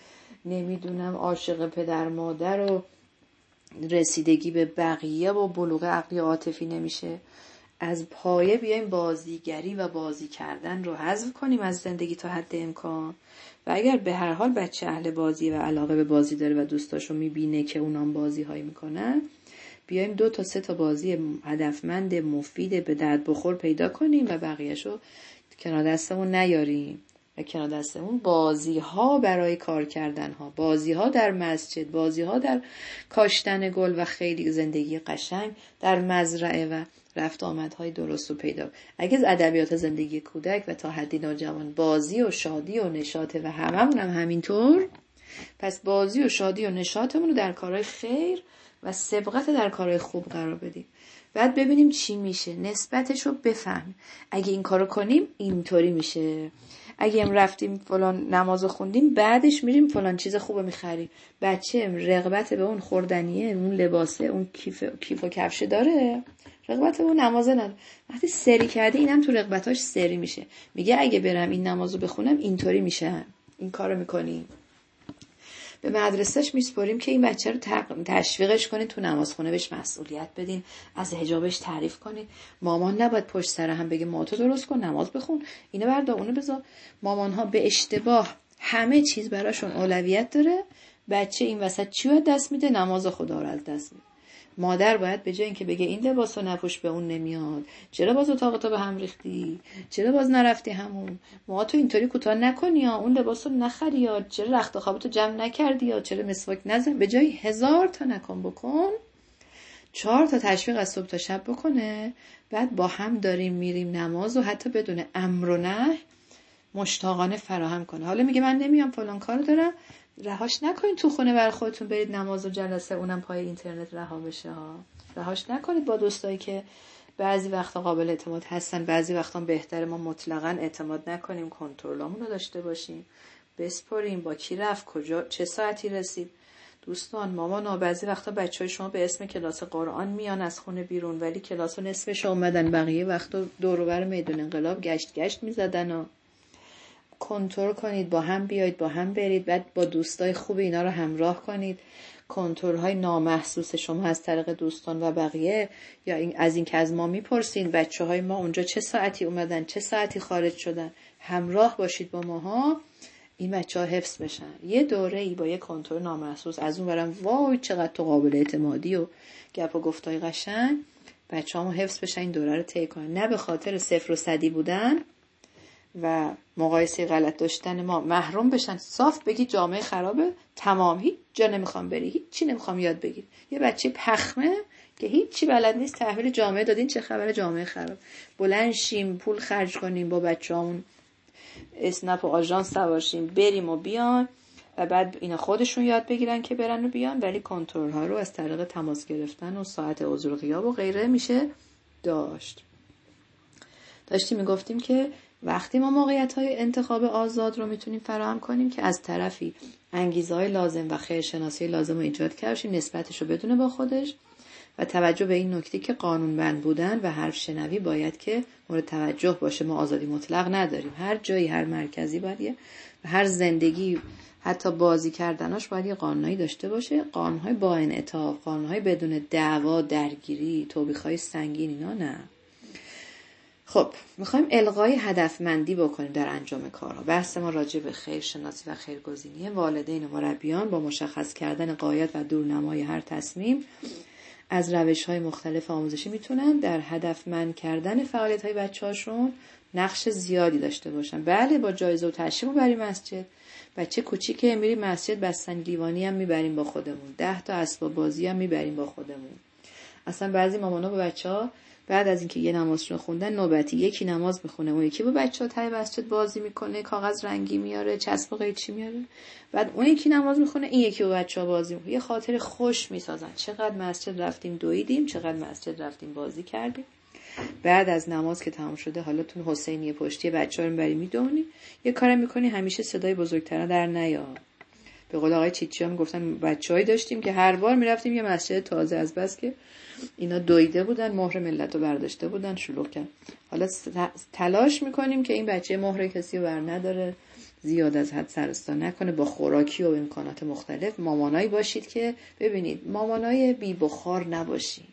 نمیدونم عاشق پدر مادر و رسیدگی به بقیه و بلوغ عقلی عاطفی نمیشه. از پایه بیایم بازیگری و بازی کردن رو حذف کنیم از زندگی تا حد امکان. و اگر به هر حال بچه اهل بازی و علاقه به بازی داره و دوستاشو میبینه که اونام بازی هایی میکنن، بیایم دو تا سه تا بازی هدفمند مفید به درد بخور پیدا کنیم و بقیهشو کنار دستمون نیاریم و کنار دستمون بازی ها برای کار کردن ها، بازی ها در مسجد، بازی ها در کاشتن گل و خیلی زندگی قشنگ در مزرعه و رفت آمدهای درست رو پیدا. اگه از ادبیات زندگی کودک و تا حدی نوجوان بازی و شادی و نشاطه و هممون هم همینطور، پس بازی و شادی و نشاطمون رو در کارهای خیر و سبقت در کارهای خوب قرار بدیم. بعد ببینیم چی میشه، نسبتش رو بفهم. اگه این کارو کنیم اینطوری میشه، اگه هم رفتیم فلان نماز خوندیم بعدش میریم فلان چیز خوبه میخریم. بچه رغبت به اون خوردنیه، اون لباسه، اون کیف کیف و کفش داره، رغبت به اون نمازه نداره. وقتی سری کرده اینم تو رغبتاش سری میشه، میگه اگه برم این نمازو بخونم اینطوری میشه، این کارو میکنیم. به مدرسهش میسپاریم که این بچه رو تشویقش کنین تو نمازخونه، بهش مسئولیت بدین، از حجابش تعریف کنین. مامان نباید پشت سر هم بگه ما تو درست کن، نماز بخون، اینو بردا اونو بذار. مامان ها به اشتباه همه چیز براشون اولویت داره، بچه این وسط چی رو دست میده؟ نماز خدا رو از دست میده. مادر باید به جای اینکه بگه این لباسو نپوش به اون نمیاد، چرا باز اتاقتو به هم ریختی، چرا باز نرفتی همون، ما تو اینطوری کوتاه نکنی یا اون لباسو نخری یا چرا رخت خوابتو جمع نکردی یا چرا مسواک نزن، به جای هزار تا نکن بکن چهار تا تشویق از صبح تا شب بکنه، بعد با هم داریم میریم نماز و حتی بدون امر و نهی مشتاقانه فراهم کنه. حالا میگه من نمیام فلان کارو دارم، رهاش نکنید تو خونه برای خودتون برید نماز و جلسه، اونم پای اینترنت رها بشه ها. رهاش نکنید با دوستایی که بعضی وقتا قابل اعتماد هستن، بعضی وقتا بهتره ما مطلقاً اعتماد نکنیم، کنترلمون رو داشته باشیم، بسپریم با کی رفت کجا چه ساعتی رسید. دوستان مامان بعضی وقتا بچهای شما به اسم کلاس قرآن میان از خونه بیرون، ولی کلاس رو نصفش اومدن، بقیه وقتا دور و بر میدون انقلاب گشت گشت میزدن و کنترل کنید، با هم بیاید با هم برید، بعد با دوستای خوب اینا رو همراه کنید. کنترل های نامحسوس شما از طریق دوستان و بقیه، یا این از این که از ما میپرسین بچه های ما اونجا چه ساعتی اومدن چه ساعتی خارج شدن، همراه باشید با ماها، این بچه ها حفظ بشن. یه دوره ای با یه کنترل نامحسوس از اون برم وای چقدر تو قابل اعتمادی و گپ و گفتای قشنگ، بچه ها ما حفظ بشن، این دوره رو طی کنن، نه به خاطر صفر و صدی بودن و مقایسه غلط داشتن ما محروم بشن. صاف بگی جامعه خرابه، تمام، هیچ جا نمیخوام بری، هیچ چی نمیخوام یاد بگیر. یه بچه پخمه که هیچ چی بلد نیست تحویل جامعه دادین، چه خبر جامعه خراب. بلند شیم پول خرج کنیم با بچه‌مون اسنپ و آژانس سوارشیم بریم و بیان و بعد اینا خودشون یاد بگیرن که برن و بیان، ولی کنترل ها رو از طریق تماس گرفتن و ساعت حضور و غیاب و غیره میشه داشت. داشتیم میگفتیم که وقتی ما موقعیت‌های انتخاب آزاد رو میتونیم فراهم کنیم که از طرفی انگیزه‌های لازم و خیرشناسی لازم رو ایجاد کرده نسبتش رو بدونه با خودش و توجه به این نکته که قانونمند بودن و حرف شنوی باید که مورد توجه باشه. ما آزادی مطلق نداریم، هر جایی هر مرکزی باید و هر زندگی حتی بازی کردناش باید یه قانونایی داشته باشه، قانون‌های با انعطاف، قانون‌های بدون دعوا درگیری توبیخ‌های سنگین، اینا نه. خب میخوایم الغای هدفمندی بکنیم در انجام کارها. بحث ما راجع به خیرشناسی و خیرگزینی والدین و مربیان با مشخص کردن غایت و دورنمای هر تصمیم از روش‌های مختلف آموزشی میتونن در هدفمند کردن فعالیت‌های بچه‌هاشون نقش زیادی داشته باشن. بله با جایزه و تشریف بریم مسجد، بچه کوچیکه میریم مسجد بستنی لیوانی هم میبریم با خودمون، ده تا اسباب بازی هم میبریم با خودمون. اصلا بعضی مامانا با بچه‌ها بعد از اینکه یه نماز رو خوندن نوبتی یکی نماز میخونه، اون یکی با بچه‌ها ته مسجد بازی میکنه، کاغذ رنگی میاره، چسب و قیچی میاره، بعد اون یکی نماز میخونه این یکی با بچه‌ها بازی میکنه، یه خاطر خوش میسازن. چقدر مسجد رفتیم دویدیم، چقدر مسجد رفتیم بازی کردیم. بعد از نماز که تمام شده حالا تو حسینیه پشتی بچه‌ها رو میبری میدونی، یه کاری میکنی همیشه صدای بزرگترا در نیاد. به قول آقای چیچی هم گفتن بچه‌ای داشتیم که هر بار میرفتیم یه مسجد تازه از بس که اینا دویده بودن مهر ملت رو برداشته بودن شلوغ کردن. حالا تلاش میکنیم که این بچه مهر کسی رو بر نداره، زیاد از حد سرستا نکنه، با خوراکی و امکانات مختلف. مامانایی باشید که ببینید مامانای بی بخار نباشید،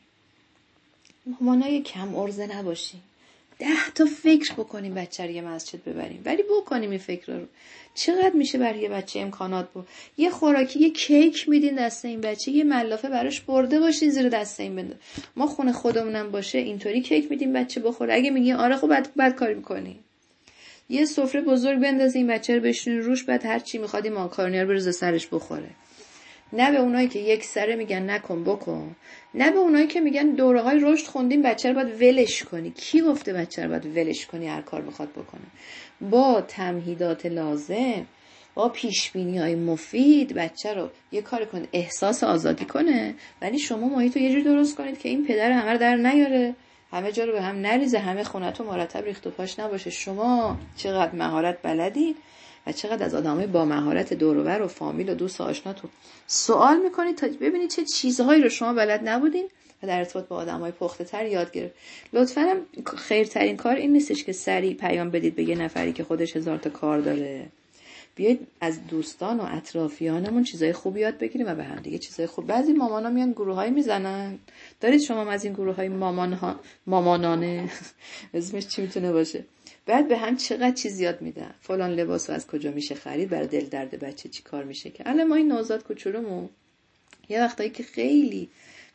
مامانای کم عرضه نباشید، ده تا فکر بکنیم بچه رو یه مسجد ببریم، ولی بکنیم این فکر رو. چقدر میشه برای یه بچه امکانات بود، یه خوراکی یه کیک میدین دست این بچه، یه ملافه براش برده باشین زیر دست این بنده. ما خونه خودمونم باشه اینطوری کیک میدیم بچه بخوره، اگه میگین آره خب بعد بعد کاری میکنی. یه سفره بزرگ بندازین بچه رو بشینین روش، بعد هر چی میخواد این ماکارونی رو بریزه سرش بخوره. نه به اونایی که یک سره میگن نکن بکن، نه به اونایی که میگن دوره‌های رشد خوندیم بچه رو باید ولش کنی. کی گفته بچه رو باید ولش کنی هر کار بخواد بکنه؟ با تمهیدات لازم، با پیشبینی‌های مفید بچه رو یه کار کنه احساس آزادی کنه، ولی شما محیط رو یه جور درست کنید که این پدر همه رو در نیاره، همه جا رو به هم نریزه، همه خونتون مرتب ریخت و پاش نباشه. شما چقدر مهارت بلدین و چقدر از آدمای با مهارت دور و بر و فامیل و دوست و آشناتون سوال میکنید تا ببینید چه چیزهایی رو شما بلد نبودین و در ارتباط با آدمای پخته تر یاد گرفت. لطفاً خیرترین کار این نیستش که سریع پیام بدید به یه نفری که خودش هزار تا کار داره. بیایید از دوستان و اطرافیانمون چیزای خوب یاد بگیریم و به هم دیگه چیزای خوب. بعضی مامانا میان گروهایی میزنن، دارید شما هم از این گروهای مامان ها مامانانه اسمش چی میتونه باشه، بعد به هم چقدر چیز یاد میدن، فلان لباسو از کجا میشه خرید، برای دل درد بچه چی کار میشه که. الان ما این نوزاد کوچولومون یه وقتایی که خیلی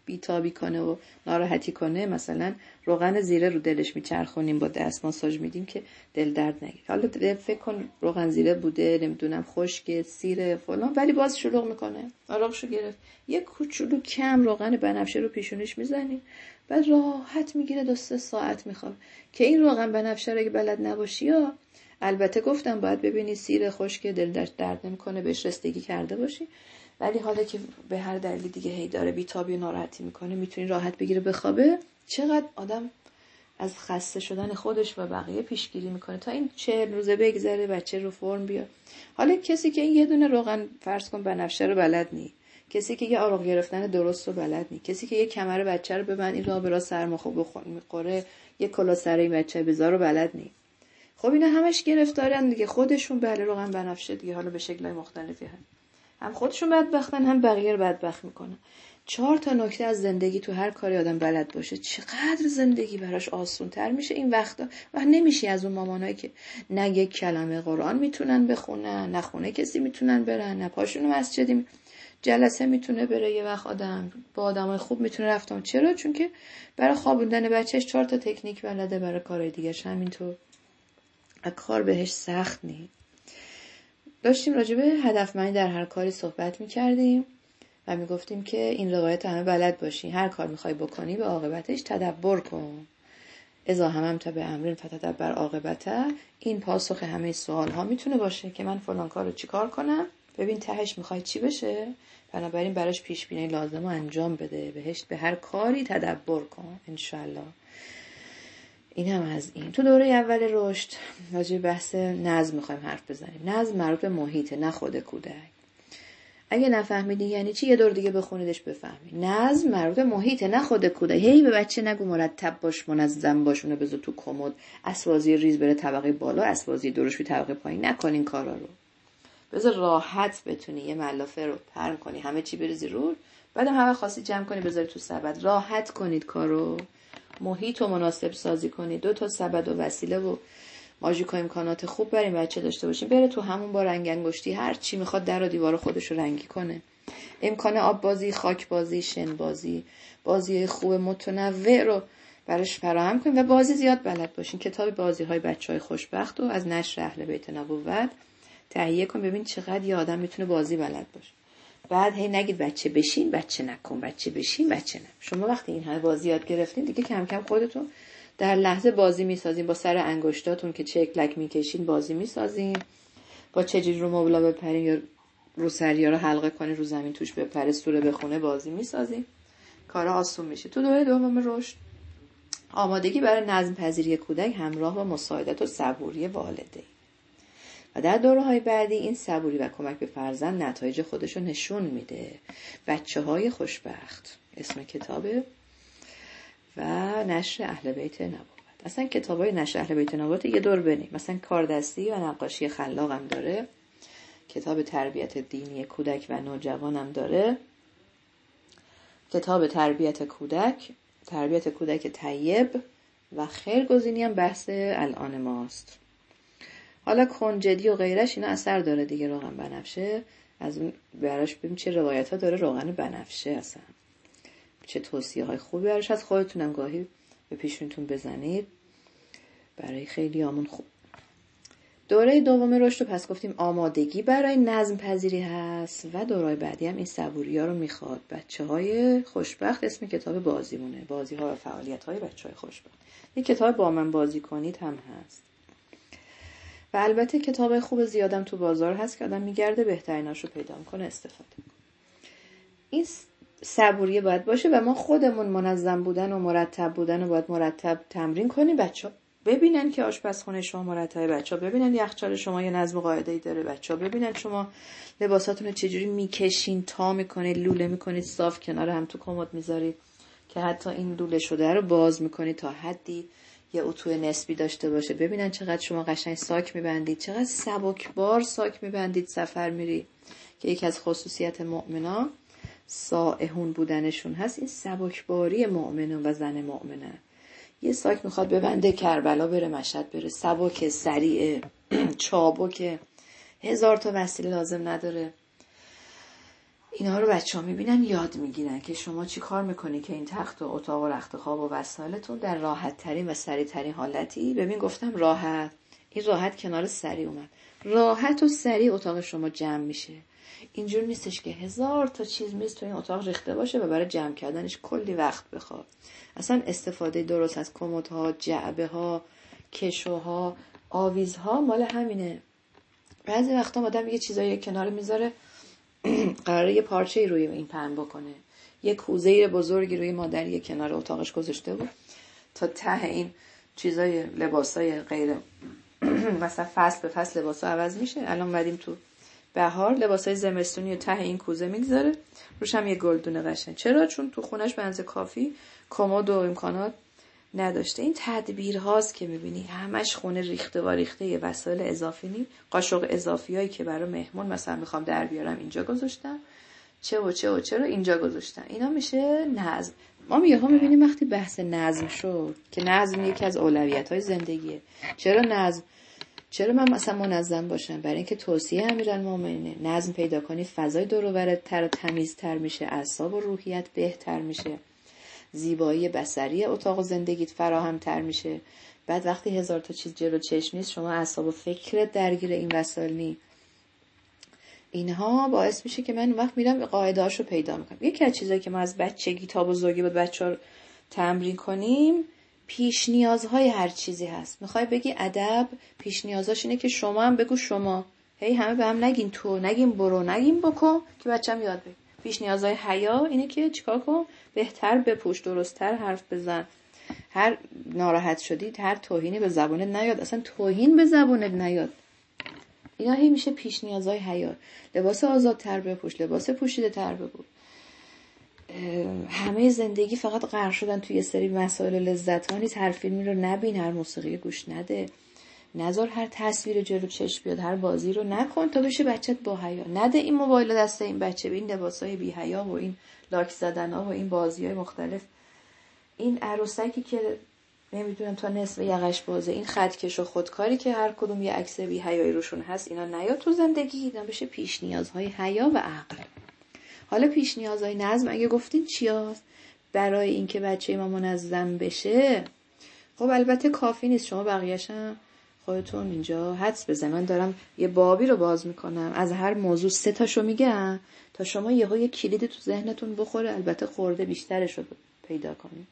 بیتابی کنه و ناراحتی کنه، مثلا روغن زیره رو دلش میچرخونیم با دست ماساژ میدیم که دل درد نگیره. حالا فکر کن روغن زیره بوده، نمیدونم خشک، سیره فلان، ولی باز شلوغ میکنه. آراغشو گرفت، یه کوچولو کم روغن بنفشه رو پیشونیش میزنی، بعد راحت میگیره، دو سه ساعت میخواد. که این روغن بنفشه رو اگه بلد نباشی، یا البته گفتم باید ببینی سیر خشک دل درد نمیکنه، بهش رسیدگی کرده باشی، ولی حالا که به هر دلیلی دیگه هی داره بیتابی و ناراحتی میکنه، میتونی راحت بگیره بخوابه. چقدر آدم از خسته شدن خودش و بقیه پیشگیری میکنه تا این چهل روزه بگذره، بچه رو فرم بیاد. حالا کسی که این یه دونه روغن فرض کن بنفشه رو بلد نی، کسی که یه آروغ گرفتن درست رو بلد نی، کسی که یه کمر بچه رو ببند این راه برا سرما میخوره، یه کلا سر این بچه بذار رو بلد نی. خب اینا همش گرفتارن دیگه، خودشون بله روغن بنفشه دیگه، حالا به شکل‌های مختلفی هست، هم خودشون بدبختن هم بقیه رو بدبخت میکنن. چهار تا نکته از زندگی تو هر کاری آدم بلد باشه، چقدر زندگی براش آسون تر میشه این وقتا. و نمیشی از اون مامانایی که نه یک کلمه قرآن میتونن بخونن، نه خونه کسی میتونن برن، نه پاشونو مسجدی جلسه میتونه بره. یه وقت آدم با آدمای خوب میتونه رفتم. چرا؟ چون که برای خوابوندن بچهش چهار تا تکنیک بلده، برای کارهای دیگه‌ش همینطور. کار بهش سخت نی. داشتیم راجع به هدفمندی در هر کاری صحبت می‌کردیم و میگفتیم که این روایت همه بلد باشی، هر کار میخوای بکنی به عاقبتش تدبر کن. اذا هممت بامر فتدبر عاقبته. این پاسخ همه سوال ها میتونه باشه که من فلان کارو چیکار کنم، ببین تهش میخوای چی بشه، بنابراین براش پیش بینی لازمه انجام بده، بهش به هر کاری تدبر کن انشالله. این هم از این. تو دوره اول رشد راجع بحث نظم میخوایم حرف بزنیم. نظم مربوط به محیطه، نه خود کودک. اگه نفهمیدین یعنی چی، یه دور دیگه بخونیدش بفهمید. نظم مربوط به محیطه، نه خود کودک. هی به بچه نگو مرتب باش، منظم باش، اونو بذار تو کمد، اسوازی ریز بره طبقه بالا، اسوازی درشت به طبقه پایین. نکنین کارا رو. بذار راحت بتونی یه ملافه رو پرم کنی، همه چی بریزی رو، بعدم هوا خاصی جمع کنی بذاری تو سبد. راحت کنید کارو. محیط رو مناسب سازی کنید. دو تا سبد و وسیله و ماژیک و امکانات خوب برای بچه داشته باشیم. بره تو همون با رنگ انگشتی هر چی میخواد در و دیوار خودش رو رنگی کنه. امکان آب بازی، خاک بازی، شن بازی، بازی خوب متنوع رو براش فراهم کنیم و بازی زیاد بلد باشین. کتاب بازی های بچه های خوشبخت و از نشر اهل بیت نبوت تهیه کن، ببین چقدر یه آدم میتونه بازی بلد باشه. بعد هی نگید بچه بشین، بچه نکن، بچه بشین، بچه نه. شما وقتی این همه بازی یاد گرفتین دیگه کم کم خودتون در لحظه بازی میسازین. با سر انگشتاتون که چکلک میکشین بازی میسازین. با چجوری رو مبلا بپرین یا رو سریا رو حلقه کنین رو زمین توش بپره سوره بخونه بازی میسازین. کارا آسون میشه. تو دوره دوم رشد آمادگی برای نظم پذیری کودک همراه با مساعدت و صبوری والدین. و در دوره‌های بعدی این صبوری و کمک به فرزند نتایج خودشو نشون میده. بچه‌های خوشبخت اسم کتابه و نشر اهل بیت نبوت. اصلا کتابای نشر اهل بیت نبوت یه دور بنیم. مثلا کاردستی و نقاشی خلاق هم داره. کتاب تربیت دینی کودک و نوجوان هم داره. کتاب تربیت کودک، تربیت کودک طیب و خیرگزینی هم بحث الان ماست. حالا کنجدی و غیرش اینا اثر داره دیگه. روغن بنفشه از اون براش ببین چه روایت ها داره روغن بنفشه، اصلا چه توصیه های خوبی براش هست. خودتونم گاهی به پیشونتون بزنید، برای خیلی همون خوب. دوره دوم رشد رو پس گفتیم آمادگی برای نظم پذیری هست و دوره بعدی هم این صبوری ها رو میخواد. بچه های خوشبخت اسم کتاب بازیمونه، بازی ها و فعالیت های بچه های خوشبخت. یک کتاب با من بازی کنید هم هست. و البته کتاب خوب زیادم تو بازار هست که آدم میگرده بهتریناشو پیدا میکنه استفاده کنه. این صبوریه باید باشه و ما خودمون منظم بودن و مرتب بودن و باید مرتب تمرین کنیم. بچه ها ببینن که آشپزخونه شما مرتبه، بچه ها ببینن یخچال شما یه نظم و قاعده‌ای داره، بچه ها ببینن شما لباساتون رو چجوری میکشین، تا میکنید، لوله میکنید، صاف کنار هم تو کمد میذارید که حتی این لوله شده رو باز میکنید تا حدی یه اتو نسبی داشته باشه. ببینن چقدر شما قشنگ ساک میبندید، چقدر سبکبار ساک میبندید سفر میری، که یکی از خصوصیت مؤمنان سائحون بودنشون هست. این سبکباری مؤمنان و زن مؤمنه. یه ساک میخواد ببنده کربلا بره، مشهد بره، سبک، سریع، چابک، هزار تا وسیله لازم نداره. اینا رو بچه ها میبینن یاد میگیرن که شما چی کار میکنی که این تخت و اتاق و رخت خواب و وسایلتون در راحت ترین و سریع ترین حالتی. ببین گفتم راحت، این راحت کنار سریع اومد. راحت و سریع اتاق شما جمع میشه. اینجور نیستش که هزار تا چیز میز تو این اتاق ریخته باشه و برای جمع کردنش کلی وقت بخواد. اصلا استفاده درست از کمدها، جعبه ها، کشوها، آویزها مال همینه. بعضی وقتا آدم یه چیزایی کنار میذاره، قراره یه پارچه‌ای روی این پهن بکنه، یه کوزه بزرگی روی مادری کنار اتاقش گذاشته بود تا ته این چیزای لباسای غیر مثلا فصل به فصل لباسا عوض میشه. الان بعدیم تو بهار لباسای زمستونی و ته این کوزه میگذاره، روش هم یه گلدون قشنگ. چرا؟ چون تو خونش به اندازه کافی کمد و امکانات نداشته. این تدبیر هاست که میبینی همش خونه ریخته و ریخته، یه وسایل اضافی نی، قاشق اضافی هایی که برای مهمون مثلا میخوام در بیارم اینجا گذاشتم، چه و چه و چرا اینجا گذاشتم. اینا میشه نظم. ما یهو میبینیم وقتی بحث نظم شد که نظم یکی از اولویت های زندگیه. چرا نظم؟ چرا من مثلا منظم باشم؟ برای اینکه توصیه امیرالمومنینه نظم پیدا کنی، فضای دور و برت تر و تمیزتر میشه، اعصاب و روحیت بهتر میشه، زیبایی بصری اتاق و زندگیت فراهم تر میشه. بعد وقتی هزار تا چیز جلو چشم نیست، شما اعصاب و فکرت درگیر این وسایل نی، اینها باعث میشه که من اون وقت میرم قاعده‌اشو پیدا میکنم. یکی از چیزایی که ما از بچگی تا بزرگی با بچه‌ها تمرین کنیم، پیش نیازهای هر چیزی هست. میخوای بگی ادب، پیش نیازاش اینه که شما هم بگو شما، هی همه به هم نگین تو، نگین برو، نگین بکن، که بچه‌م یاد بگیره. پیش نیازهای حیا اینه که چیکار کن؟ بهتر بپوش، درست‌تر حرف بزن، هر ناراحت شدید هر توهینی به زبانت نیاد، اصلا توهین به زبانت نیاد. اینا هی میشه پیش نیازهای حیا. لباس آزادتر بپوش، لباس پوشیده تر بپوش. همه زندگی فقط غرق شدن توی یه سری مسائل لذت ها نیست. هر فیلمی رو نبین، هر موسیقی گوش نده، نذار هر تصویر جلو چشم بیاد، هر بازی رو نکن تا بشه بچت با حیا. نده این موبایل دست این بچه به این لباسای بی حیا و این لاک زدن ها و این بازی های مختلف. این عروسکی که نمیدونم تا نصف یقش بازه، این خطکش و خودکاری که هر کدوم یه عکس بی حیایی روشون هست، اینا نیاد تو زندگی. اینا بشه پیش نیازهای حیا و عقل. حالا پیش نیازهای نظم اگه گفتین چی هست برای اینکه بچه ما منظم بشه؟ خب البته کافی نیست، شما بقیه‌شم خودتون اینجا حدس بزن. من دارم یه بابی رو باز میکنم، از هر موضوع سه تاشو میگم تا شما یهو یه کلید تو ذهنتون بخوره، البته خورده بیشترش رو پیدا کنید.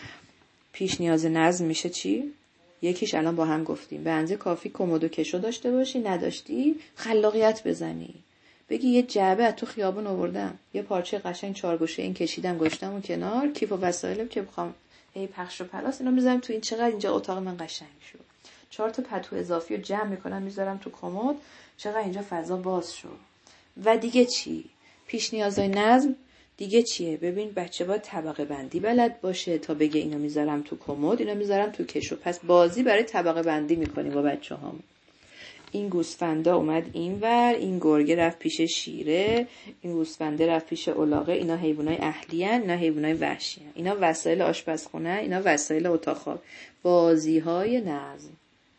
پیش نیاز نظم میشه چی؟ یکیش الان با هم گفتیم، به اندازه کافی کمد و کشو داشته باشی، نداشتی خلاقیت بزنی، بگی یه جعبه از تو خیابون آوردم، یه پارچه قشنگ چارگوشه این کشیدم گذاشتم اون کنار، کیف و وسایلم که بخوام هی پخش و پلاس اینا میذارم تو این، چقدر اینجا اتاق من قشنگ شد. چهار تا پتو اضافی رو جمع میکنم میذارم تو کمد، چقدر اینجا فضا باز شد. و دیگه چی؟ پیش نیازهای نظم دیگه چیه؟ ببین بچه باید طبقه بندی بلد باشه تا بگه اینا میذارم تو کمد، اینا میذارم تو کشو. پس بازی برای طبقه بندی میکنیم با بچه هامون. این گوسفندا اومد اینور، این گرگه رفت پیش شیره، این گوسفنده رفت پیش الاغه، اینا حیوانای اهلی ان، اینا حیوانای وحشی ان، اینا وسایل آشپزخونه، اینا وسایل اتاق خواب. بازی‌های نظم.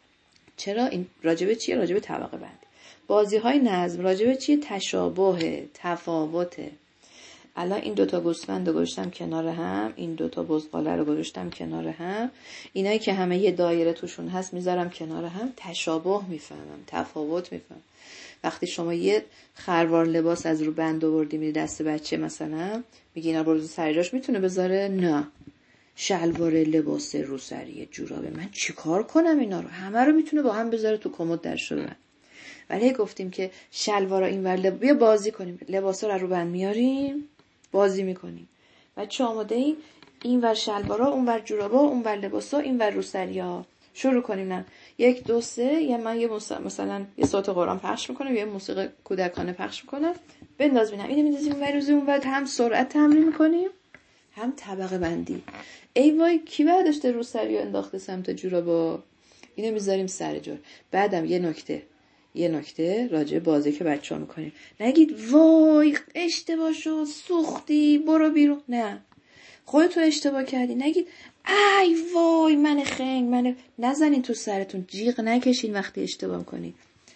چرا این راجبه چیه؟ راجبه طبقه بندی. بازی‌های نظم راجبه چیه؟ تشابه، تفاوته. الان این دوتا گوسفند رو گذاشتم کنار هم، این دوتا بزغاله رو گذاشتم کنار هم، اینایی که همه یه دایره توشون هست میذارم کنار هم، تشابه میفهمم، تفاوت میفهمم. وقتی شما یه خروار لباس از رو بند آوردی میدی دست بچه، مثلا میگی اینا رو سر جاش میتونه بذاره؟ نه. شلوار لباس روسری جورابه من چیکار کنم؟ اینا رو همه رو میتونه با هم بذاره تو کمد در شدن. ولی گفتیم که شلوارا اینور لب... بیا بازی کنیم، لباسا رو رو بند میاریم بازی میکنیم. بچه آماده این؟ این ور شلوارا، اون ور جورابا، اون ور لباسا، این ور روسریا. شروع کنیم. نه یک دو سه، یا من یه مس... مثلا یه صوت قرآن پخش میکنم، یه موسیقی کودکانه پخش میکنم، بنداز ببینم اینو میندازیم اون ور روزی اون ور، هم سرعت تمرین میکنیم هم طبقه بندی. ای وای کی برداشته روسریا انداخته سمت جورابا، اینو میذاریم سر جور. بعدم یه نکته یه نکته راجع بازی که بچه‌ها میکنیم، نگید وای اشتباه شد سوختی برو بیرون، نه خودتون اشتباه کردی، نگید ای وای من خنگ من، نزنین تو سرتون، جیغ نکشین وقتی اشتباه کنید.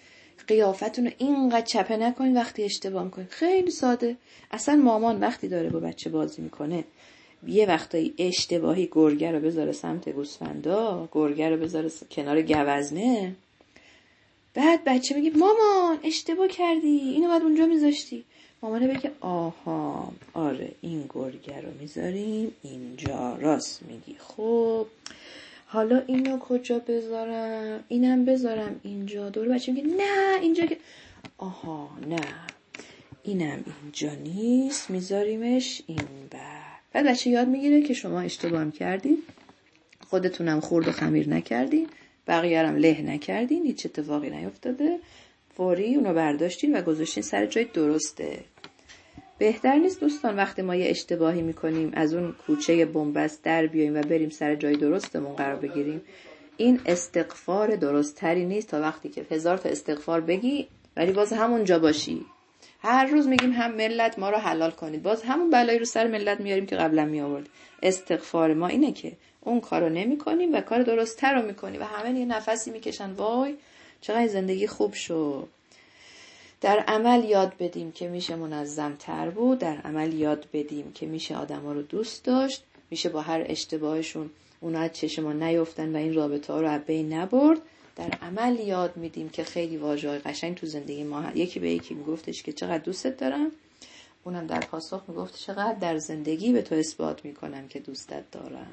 قیافتون رو اینقدر چپه نکنید وقتی اشتباه میکنید. خیلی ساده. اصلا مامان وقتی داره با بچه بازی میکنه یه وقتایی اشتباهی گرگه رو بذاره سمت گوسفندا، گرگه رو بذاره کنار گوزنه، بعد بچه میگه مامان اشتباه کردی، اینو بعد اونجا میذاشتی. مامانه بگه آها آره این گرگه رو میذاریم اینجا، راست میگی، خب حالا اینو کجا بذارم، اینم بذارم اینجا. دور بچه میگه نه اینجا که، آها نه اینم اینجا نیست، میذاریمش این بر. بعد بچه یاد میگیره که شما اشتباه کردید، خودتونم خورد و خمیر نکردین، بقیه‌رم له نکردین، هیچ اتفاقی نیفتاده، فوری اونو برداشتین و گذاشتین سر جای درسته. بهتر نیست دوستان وقتی ما یه اشتباهی میکنیم از اون کوچه بنبست در بیاییم و بریم سر جای درستمون قرار بگیریم؟ این استغفار درست تری نیست تا وقتی که هزار تا استغفار بگی ولی باز همون جا باشی. هر روز میگیم هم ملت ما رو حلال کنید، باز همون بلایی رو سر ملت میاریم که قبلا میآورد. استغفار ما اینه که اون کارو نمی‌کنیم و کار درست تر رو می‌کنیم و همه یه نفسی میکشن وای چقدر زندگی خوب شد. در عمل یاد بدیم که میشه منظم تر بود، در عمل یاد بدیم که میشه آدما رو دوست داشت، میشه با هر اشتباهشون اونا از چشم ما نیفتن و این رابطه ها رو از بین نبرد. در عمل یاد میدیم که خیلی واژه‌های قشنگ تو زندگی ما هست. یکی به یکی میگفتش که چقدر دوستت دارم، اونم در پاسخ میگفت چقدر در زندگی به تو اثبات میکنم که دوستت دارم.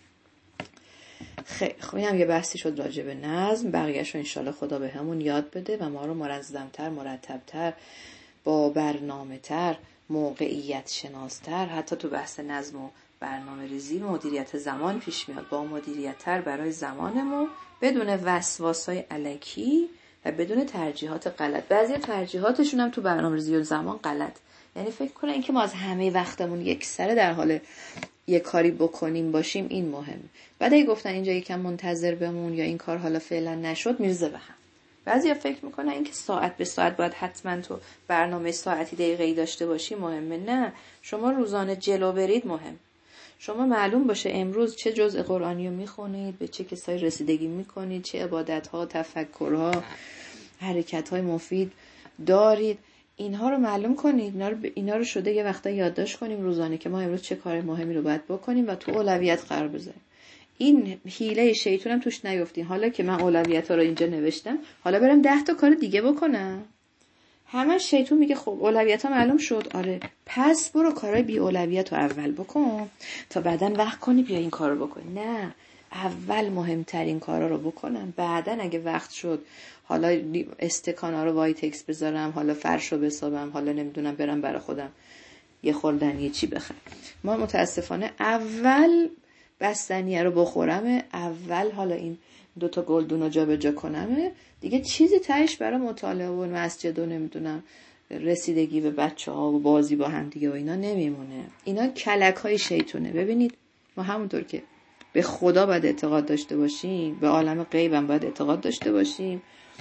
خیلی خب اینم یه بحثی شد راجع به نظم. بقیه‌شو انشالله خدا به همون یاد بده و ما رو منظم‌تر، مرتب‌تر، با برنامه‌تر، موقعیت شناستر، حتی تو بحث نظم و برنامه ریزی مدیریت زمان پیش میاد، با مدیریت‌تر برای زمانمون بدون وسواسای الکی و بدون ترجیحات غلط. بعضی ترجیحاتشون هم تو برنامه‌ریزی و زمان غلط، یعنی فکر کنن اینکه ما از همه وقتمون یک سره در حال یه کاری بکنیم باشیم این مهم. بعد اگه گفتن اینجا یکم منتظر بمون یا این کار حالا فعلا نشد میرزه به هم. بعضیا فکر میکنن اینکه ساعت به ساعت باید حتما تو برنامه ساعتی دقیقه‌ای داشته باشی مهمه. نه، شما روزانه جلو برید مهم. شما معلوم باشه امروز چه جزء قرآنی رو میخونید، به چه کسایی رسیدگی میکنید، چه عبادت‌ها، تفکرها، حرکت‌های مفید دارید، اینها رو معلوم کنید. اینا رو, اینا رو شده یه وقتا یادداشت کنیم روزانه که ما امروز چه کار مهمی رو باید بکنیم و تو اولویت قرار بذاریم. این حیله شیطون هم توش نیفتین. حالا که من اولویت‌ها رو اینجا نوشتم، حالا برم ده تا کار دیگه بکنم. همه شیطون میگه خب اولویت‌ها معلوم شد، آره پس برو کارهای بی اولویت رو اول بکن تا بعدن وقت کنی بیا این کار رو بکنی. نه، اول مهمترین کارا رو بکنم، بعدن اگه وقت شد حالا استکانا رو وایتکس بذارم، حالا فرش رو بسابم، حالا نمیدونم برم برای خودم یه خوردنی چی بخرم. ما متاسفانه اول بستنیه رو بخورم، اول حالا این دوتا گلدون رو جا به جا کنم، دیگه چیزی تهش برای مطالعه و مسجد و نمیدونم رسیدگی به بچه ها و بازی با هم دیگه و اینا نمیمونه. اینا کلک های شیطونه. ببینید ما همونطور که به خدا باید اعتقاد داشته باشیم، به عالم غیب هم باید اعتقاد داشته باشیم،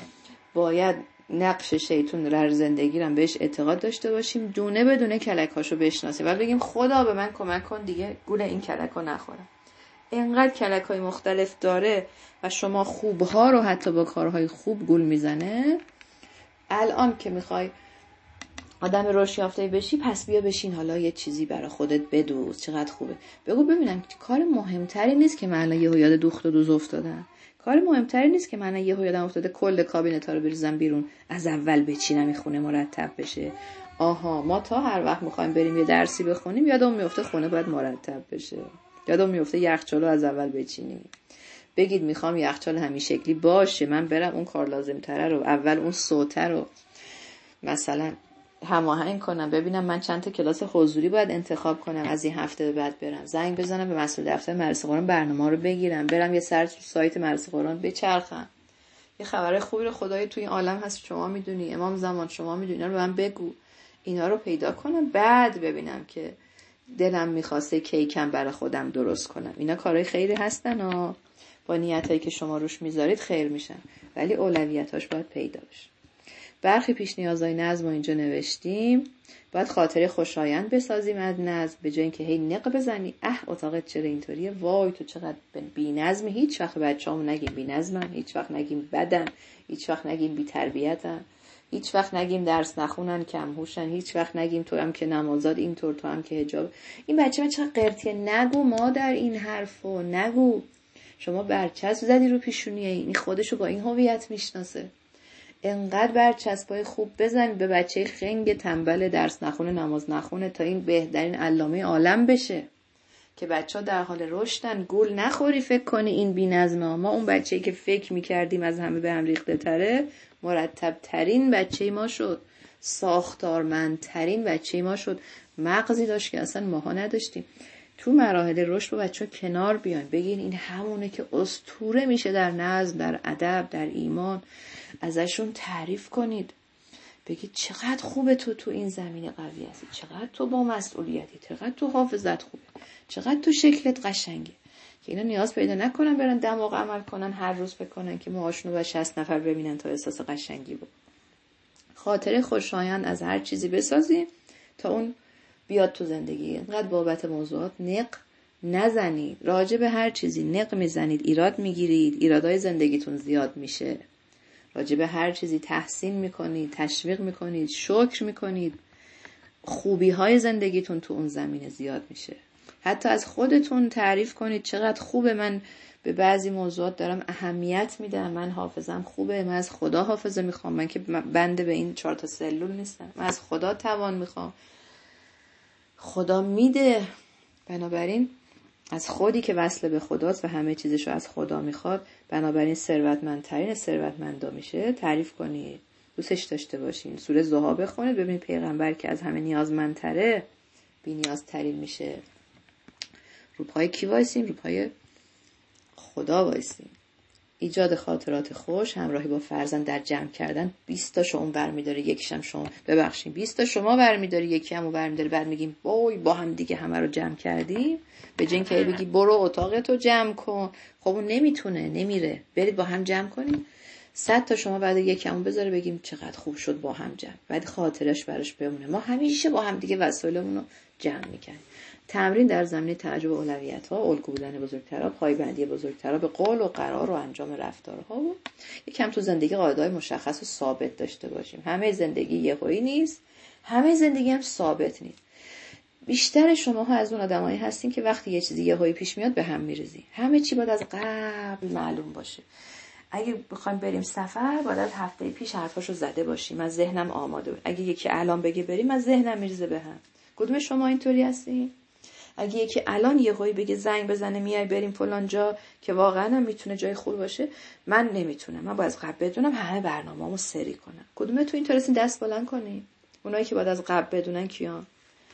باید نقش شیطون در زندگی رو بهش اعتقاد داشته باشیم، دونه بدونه کلکاشو بشناسیم و بگیم خدا به من کمک کن دیگه گول این کلکو نخورم. اینقدر کلکای مختلف داره و شما خوبها رو حتی با کارهای خوب گول میزنه. الان که میخوای آدم رشد یافته بشی، پس بیا بشین حالا یه چیزی برای خودت بدوز، چقدر خوبه. بگو ببینم کار مهمتری نیست که من الان یهو یاد دوخت و دوز افتادم. کار مهمتری نیست که من یهو یادم افتاده کل کابینت‌ها رو بریزم بیرون، از اول بچینم این خونه مرتب بشه. آها، ما تا هر وقت میخوایم بریم یه درسی بخونیم یادم میفته خونه باید مرتب بشه. یادم میفته یخچالو از اول بچینیم. بگید میخوام یخچال همین شکلی باشه، من برم اون کار لازم تره رو اول اون صوته رو مثلا هماهنگ کنم، ببینم من چند تا کلاس حضوری باید انتخاب کنم از این هفته بعد برم، زنگ بزنم به مسئول دفتر مدرسه قرآن برنامه رو بگیرم، برم یه سر تو سایت مدرسه قرآن بچرخم. یه خبر خوبی رو خدای توی این عالم هست شما میدونی، امام زمان شما میدونی، اینا رو من بگو، اینا رو پیدا کنم، بعد ببینم که دلم میخواسته کیکم برای خودم درست کنم. اینا کارهای خیری هستن و با نیتایی که شما روش میذارید خیر میشن، ولی اولویتاش باید پیدا بشه. برخی پیش نیازهای نظم رو اینجا نوشتیم. باید خاطره خوشایند بسازیم از نظم، به جای اینکه هی نق بزنی اه اتاقت چرا اینطوریه، وای تو چقدر بی‌نظمی. هیچ وقت بچه‌امو نگیم بی‌نظمن، هیچ وقت نگیم بدن، هیچ وقت نگیم بی‌تربیتن، هیچ وقت نگیم درس نخونن کم هوشن، هیچ وقت نگیم تو هم که نمازات اینطور، تو هم که حجاب. این بچه من چقدر قرتیه، نگو مادر این حرفو نگو. شما برچسب زدی رو پیشونیه، این خودشو با این هویت میشناسه. انقدر برچسبای خوب بزنید به بچه خنگ تنبل درس نخونه نماز نخونه تا این بهترین علامه عالم بشه که بچه ها در حال رشدن. گول نخوری فکر کنی این بی نظمه. ما اون بچه‌ای که فکر میکردیم از همه به هم ریخته تره، مرتب ترین بچه ما شد، ساختارمندترین بچه ما شد، مغزی داشت که اصلا ماها نداشتیم. تو مراحل رشد با بچه ها کنار بیاین، بگین این همونه که اسطوره میشه در نظم، در ادب، در ایمان. ازشون تعریف کنید، بگید چقدر خوبه تو تو این زمینه قوی هستی، چقدر تو با مسئولیتی، چقدر تو حافظت خوبه، چقدر تو شکلت قشنگه. که اینا نیاز پیدا نکنن برن دماغ عمل کنن هر روز بکنن که موهاشونو با شصت نفر ببینن تا احساس قشنگی بود. خاطره خوشایند از هر چیزی بسازیم تا اون بیاد تو زندگی. اینقدر بابت موضوعات نق نزنید. راجع به هر چیزی نق میزنید ایراد میگیرید، ایرادای زندگیتون زیاد میشه. راجع به هر چیزی تحسین میکنید، تشویق میکنید، شکر میکنید، خوبی های زندگیتون تو اون زمینه زیاد میشه. حتی از خودتون تعریف کنید چقدر خوبه، من به بعضی موضوعات دارم اهمیت میدم، من حافظم خوبه، من از خدا حافظه میخوام، من که بنده به این چهار تا سلول نیستم، من از خدا توان میخوام، خدا میده. بنابراین از خودی که وصل به خداست و همه چیزشو از خدا میخواد، بنابراین ثروتمندترین ثروتمندا میشه. تعریف کنید، دوستش داشته باشین، سوره ضحی بخونید، ببینید پیغمبر که از همه نیازمندتره بی نیازترین میشه. رو پای کی وایسیم؟ رو پای خدا وایسیم. ایجاد خاطرات خوش، همراهی با فرزند در جمع کردن. بیست تا شما برمی‌داره، یکیشم شما ببخشید بیست تا شما برمی‌داره، یکی همو برمی‌داره، بعد میگیم وای با هم دیگه همه رو جمع کردیم. به جای اینکه بگی برو اتاقتو جمع کن، خب اون نمیتونه، نمیره، برید با هم جمع کنیم. صد تا شما بعد یکی همو بذاره بگیم چقدر خوب شد با هم جمع، بعد خاطرش براش بمونه. ما همیشه با هم دیگه وسایلمون رو جمع می‌کنیم. تمرین در زمینه تعجب اولویت‌ها، الگو بودن بزرگترها، پایبندی بزرگترها به قول و قرار و انجام رفتارها و یکم تو زندگی قاعده‌های مشخص و ثابت داشته باشیم. همه زندگی یهویی نیست، همه زندگی هم ثابت نیست. بیشتر شماها از اون آدمایی هستین که وقتی یه چیزی یهویی پیش میاد به هم میریزی. همه چی باید از قبل معلوم باشه. اگه بخوایم بریم سفر باید از هفته پیش حرفاشو زده باشیم، از ذهنم آماده بود. اگه یکی الان بگه بریم از ذهنم میریزه به هم. کدوم شما اینطوری هستین؟ اگه یکی الان یهویی بگه زنگ بزنه میای بریم فلان جا که واقعا میتونه جای خوب باشه، من نمیتونم، من باید از قبل بدونم، همه برنامه‌مو سری کنم. کدومه تو اینطوری هستین؟ دست بلند کنین. اونایی که باید از قبل بدونن کیان؟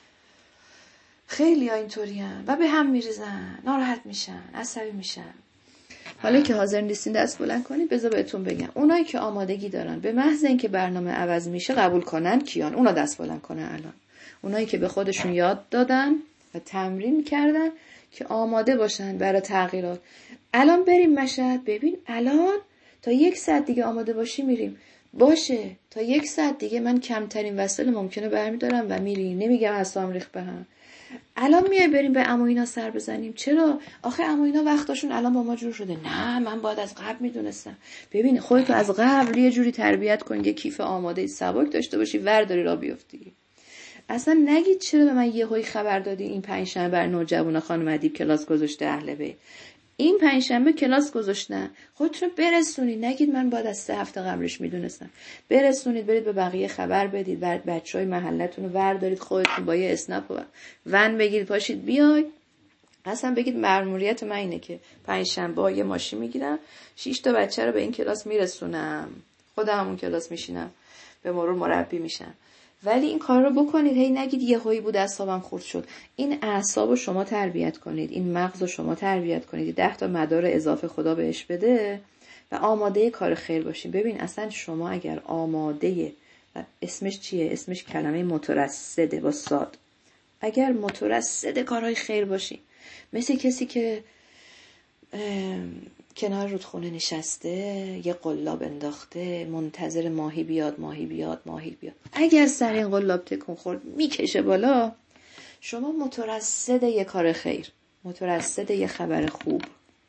خیلی ها اینطورین و به هم میریزن، ناراحت میشن، عصبی میشن. حالا که حاضر نیستین دست بلند کنید، بذار بهتون بگم اونایی که آمادگی دارن به محض اینکه برنامه عوض میشه قبول کنن کیان؟ اونا دست بلند کنن الان. اونایی که به خودشون یاد دادن و تمرین کردن که آماده باشن برای تغییرات. الان بریم مشهد، ببین الان تا یک ساعت دیگه آماده باشی میریم. باشه تا یک ساعت دیگه من کمترین وسایل ممکنه برمیدارم و میریم. نمیگم اصلا ریخ به هم. الان میای بریم به عمو اینا سر بزنیم. چرا؟ آخه عمو اینا وقتاشون الان با ما جور شده. نه من باید از قبل میدونستم. ببین خودتو از قبل یه جوری تربیت کن که کیف آماده سبک داشته باشی، ورداری را بیفتی. اصلا نگید چرا به من یهویی خبر دادی این پنجشنبه بر نوجوانا خانم ادیب کلاس گذاشته اهل بیت. این پنجشنبه کلاس گذاشتن، خودتون برسونید. نگید من باید از سه هفته قبلش میدونستم. برسونید، برید به بقیه خبر بدید، بعد بچهای محلتون رو وردارید، خودتون با یه اسنپ و ون بگیرید پاشید بیاید. اصلا بگید مأموریت من اینه که پنجشنبه یه ماشین میگیرم، شش تا بچه رو به این کلاس میرسونم، خودم همون کلاس میشینم، به مرور مربی میشم. ولی این کار رو بکنید، هی نگید یهویی بود اعصابم خورد شد. این اعصاب رو شما تربیت کنید، این مغز رو شما تربیت کنید، ده تا مدار اضافه خدا بهش بده و آماده کار خیر باشین. ببین اصلا شما اگر آماده، اسمش چیه؟ اسمش کلمه مترصده با صاد. اگر مترصد کارهای خیر باشین، مثل کسی که کنار رودخونه نشسته، یه قلاب انداخته، منتظر ماهی بیاد ماهی بیاد ماهی بیاد. اگر سر این قلاب تکون خورد میکشه بالا، شما مترصد یه کار خیر، مترصد یه خبر خوب،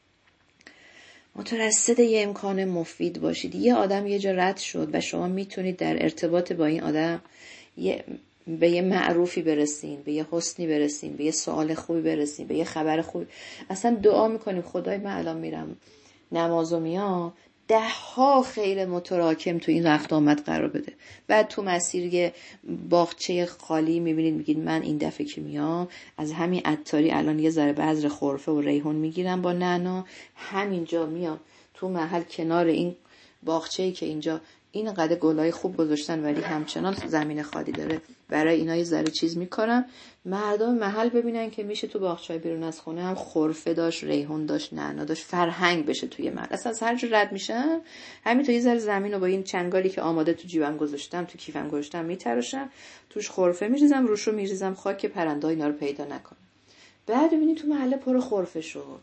مترصد یه امکان مفید باشید. یه آدم یه جا رد شد و شما میتونید در ارتباط با این آدم یه به یه معروفی برسین، به یه حسنی برسین، به یه سوال خوبی برسین، به یه خبر خوبی. اصلا دعا میکنیم خدای من الان میرم نمازو میام، ده ها خیر متراکم تو این رفت آمد قرار بده. بعد تو مسیر یه باغچه خالی میبینید، میگید من این دفعه که میام از همین عطاری الان یه ذره بذر خرفه و ریحون میگیرم با نعنا، همینجا میام تو محل کنار این باغچه‌ای که اینجا این قد گلای خوب گذاشتن ولی همچنان زمین خالی داره، برای اینا یه ذره چیز میکنم، مردم محل ببینن که میشه تو باغچه‌های بیرون از خونه هم خرفه داشت، ریحون داشت، نعنا داشت، فرهنگ بشه توی محل. اصلا از هر جا رد میشن همینطور یه ذره زمین رو با این چنگالی که آماده تو جیبم گذاشتم، تو کیفم گذاشتم میتراشم، توش خرفه میریزم، روشو میریزم خاک که پرنده اینا رو پیدا نکنه. بعد ببینید تو محله پر خرفه شد.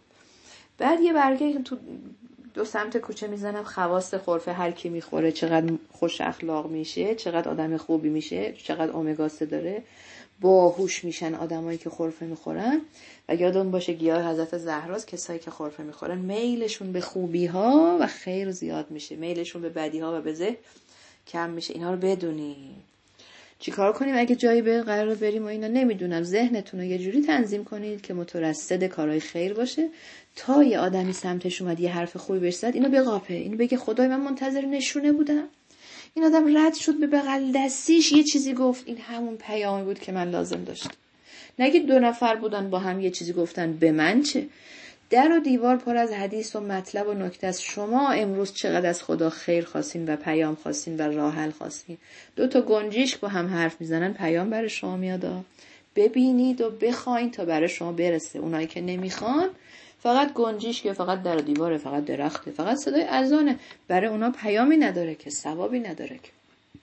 بعد یه برگه تو دو سمت کوچه میزنم، خواص خرفه هر کی میخوره چقدر خوش اخلاق میشه، چقدر آدم خوبی میشه، چقدر امگا سه داره، باهوش میشن آدمایی که خرفه میخورن. و یادون باشه گیاه حضرت زهراست، کسایی که خرفه میخورن میلشون به خوبی ها و خیر زیاد میشه، میلشون به بدی ها و به زه کم میشه. اینا رو بدونید. چی کار کنیم اگه جایی به قرار بریم و اینا نمیدونم، ذهنتون رو یه جوری تنظیم کنید که مترصد کارهای خیر باشه، تا یه آدمی سمتش اومد یه حرف خوبی بهش زد، اینو بقاپه، اینو بگه خدای من منتظر نشونه بودم، این آدم رد شد به بغل دستیش یه چیزی گفت، این همون پیامی بود که من لازم داشتم. نگید دو نفر بودن با هم یه چیزی گفتن به من چه. در و دیوار پر از حدیث و مطلب و نکته است. شما امروز چقدر از خدا خیر خواستین و پیام خواستین و راه حل خواستین. دو تا گنجیشک با هم حرف میزنن، پیام برای شما میاد. ببینید و بخواین تا برای شما برسه. اونایی که نمیخوان فقط گنجیشک یا فقط در و دیواره، فقط درخته، فقط صدای اذانه، برای اونا پیامی نداره که، ثوابی نداره که.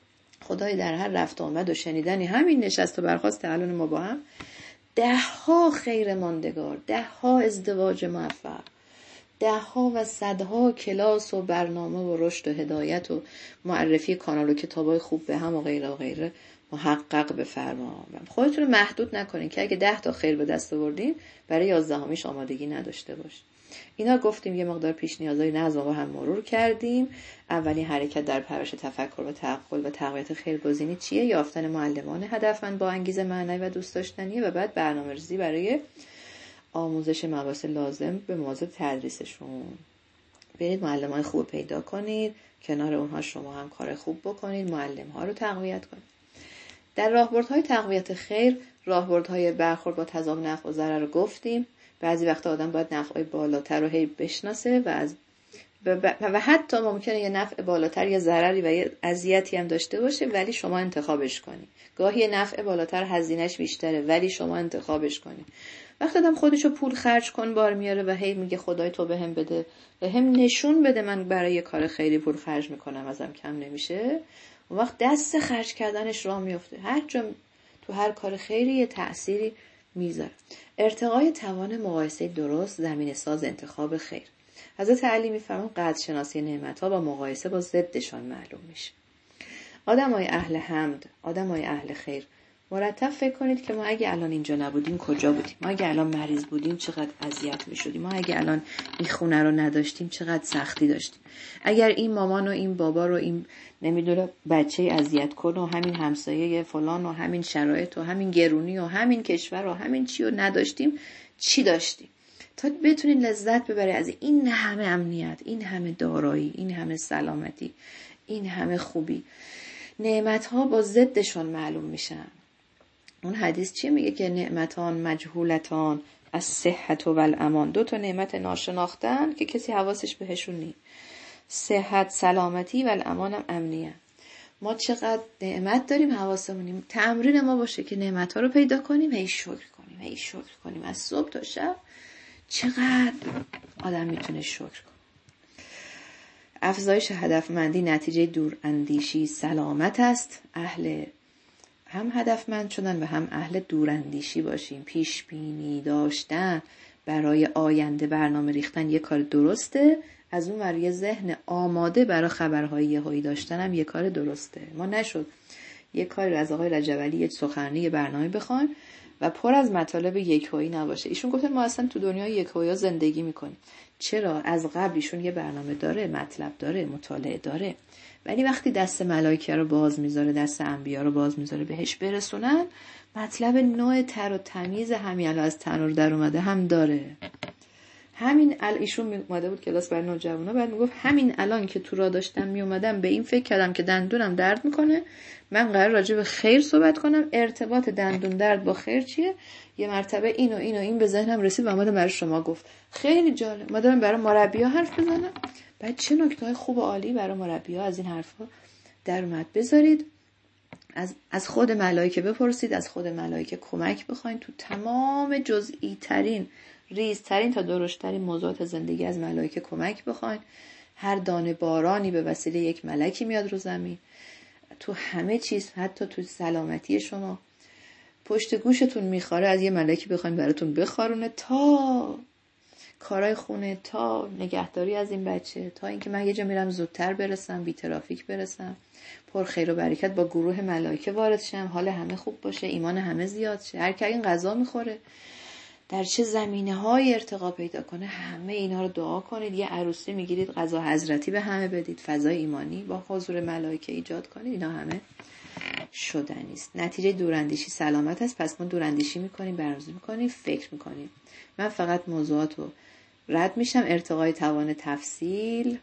خدای در هر رفت آمد و شنیدنی همین نشست و برخاست الان ما با هم ده ها خیر ماندگار، ده ها ازدواج موفق، ده ها و صدها کلاس و برنامه و رشد و هدایت و معرفی کانال و کتابای خوب به هم و غیره و غیره محقق بفرما. خودتون رو محدود نکنین که اگه ده تا خیر به دست آوردین برای یازدهمیش آمادگی نداشته باشین. اینا گفتیم یه مقدار پیش نیازهای نظم با هم مرور کردیم. اولین حرکت در پرورش تفکر و تعقل و تقویت خیرگزینی چیه؟ یافتن معلمان هدفمند با انگیزه معنوی و دوست داشتنیه و بعد برنامه‌ریزی برای آموزش مباحث لازم به موضوع تدریسشون. برید معلمان خوب پیدا کنید، کنار اونها شما هم کار خوب بکنید، معلم‌ها رو تقویت کنید. در راهبردهای تقویت خیر، راهبردهای برخورد با تضاد نفع و ضرر رو گفتیم. بعضی وقتا آدم باید نفعای بالاتر رو هی بشناسه و از و حتی ممکنه یه نفع بالاتر یه ضرری و یه اذیتی هم داشته باشه ولی شما انتخابش کنی. گاهی یه نفع بالاتر هزینه‌اش بیشتره ولی شما انتخابش کنی. وقتی آدم خودشو پول خرج کن بار میاره و هی میگه خدای تو بهم بده، بهم نشون بده من برای یه کار خیری پول خرج میکنم ازم کم نمیشه، اون وقت دست خرج کردنش راه میفته. هر جا تو هر کار خیری یه تأثیری میذاره. ارتقای توان مقایسه درست زمینه ساز انتخاب خیر. حضرت علی میفرمون قدر شناسی نعمت‌ها با مقایسه با ضدشان معلوم میشه. آدمای اهل حمد، آدمای اهل خیر، مرتب فکر کنید که ما اگه الان اینجا نبودیم کجا بودیم؟ ما اگه الان مریض بودیم چقدر اذیت میشدیم؟ ما اگه الان این خونه رو نداشتیم چقدر سختی داشتیم؟ اگر این مامان و این بابا رو این نمیدونه بچه اذیت کن و همین همسایه فلان و همین شرایط و همین گرونی و همین کشور و همین چی رو نداشتیم، چی داشتیم؟ تا بتونید لذت ببری از این همه امنیت، این همه دارایی، این همه سلامتی، این همه خوبی. نعمت‌ها با ضدشون معلوم میشن. اون حدیث چی میگه که نعمتان مجهولتان از صحت و الامان، دو تا نعمت ناشناختن که کسی حواسش بهشون نی، صحت سلامتی و الامان هم امنیت. ما چقدر نعمت داریم حواسمون نی. تمرین ما باشه که نعمت‌ها رو پیدا کنیم، هی شکر کنیم، هی شکر کنیم از صبح تا شب. چقدر آدم میتونه شکر کنه. افزایش هدفمندی نتیجه دور اندیشی سلامت است. اهل هم هدفمند شدن و هم اهل دوراندیشی باشیم، پیش بینی داشتن، برای آینده برنامه ریختن یه کار درسته، از اون ور یه ذهن آماده برای خبرهای یهویی داشتن هم یه کار درسته. ما نشد یه کاری از آقای رجبعلی یه سخنرانی یه برنامه بخوایم و پر از مطالب یکهویی نباشه. ایشون گفتن ما اصلا تو دنیای یکهویی زندگی میکنیم. چرا؟ از قبل ایشون یه برنامه داره، مطلب داره، مطالعه داره، ولی وقتی دست ملائکه رو باز میذاره، دست انبیا رو باز میذاره بهش برسونن، مطلب نوع تر و تمیز همین الان از تنور در اومده هم داره. همین الان ایشون اومده بود کلاس برای نوجوانا، بعد میگفت همین الان که تو راه داشتم میومدم به این فکر کردم که دندونم درد میکنه، من قرار راجع به خیر صحبت کنم، ارتباط دندون درد با خیر چیه؟ یه مرتبه این و این و این به ذهنم رسید و اومدم برای شما گفت. خیلی جالب. ما دارم برای مربی‌ها حرف بزنم، بعد چه نکته‌های خوب و عالی برای مربی‌ها از این حرفا در اومد. بذارید از از خود ملائکه بپرسید، از خود ملائکه کمک بخواید، تو تمام جزئی ترین، ریزترین تا درشترین موضوعات زندگی از ملائکه کمک بخواید. هر دانه بارانی به وسیله یک ملکی میاد رو زمین. تو همه چیز، حتی تو سلامتی شما، پشت گوشتون میخواره، از یه ملکی بخواید براتون بخارونه، تا کارهای خونه، تا نگهداری از این بچه، تا اینکه من یه جا میرم زودتر برسم، بی ترافیک برسم، پر خیر و برکت با گروه ملائکه وارد شم، حال همه خوب باشه، ایمان همه زیاد شه، هر کی این غذا میخوره در چه زمینه‌های ارتقا پیدا کنه، همه اینا رو دعا کنید. یه عروسی میگیرید غذا حضرتی به همه بدید، فضای ایمانی با حضور ملائکه ایجاد کنید، اینا همه شدنی است. نتیجه دوراندیشی سلامت است. پس ما دوراندیشی میکنیم، برنامه‌ریزی میکنیم، فکر میکنیم. من فقط موضوعات رو رد میشم. ارتقای توان تفصیل،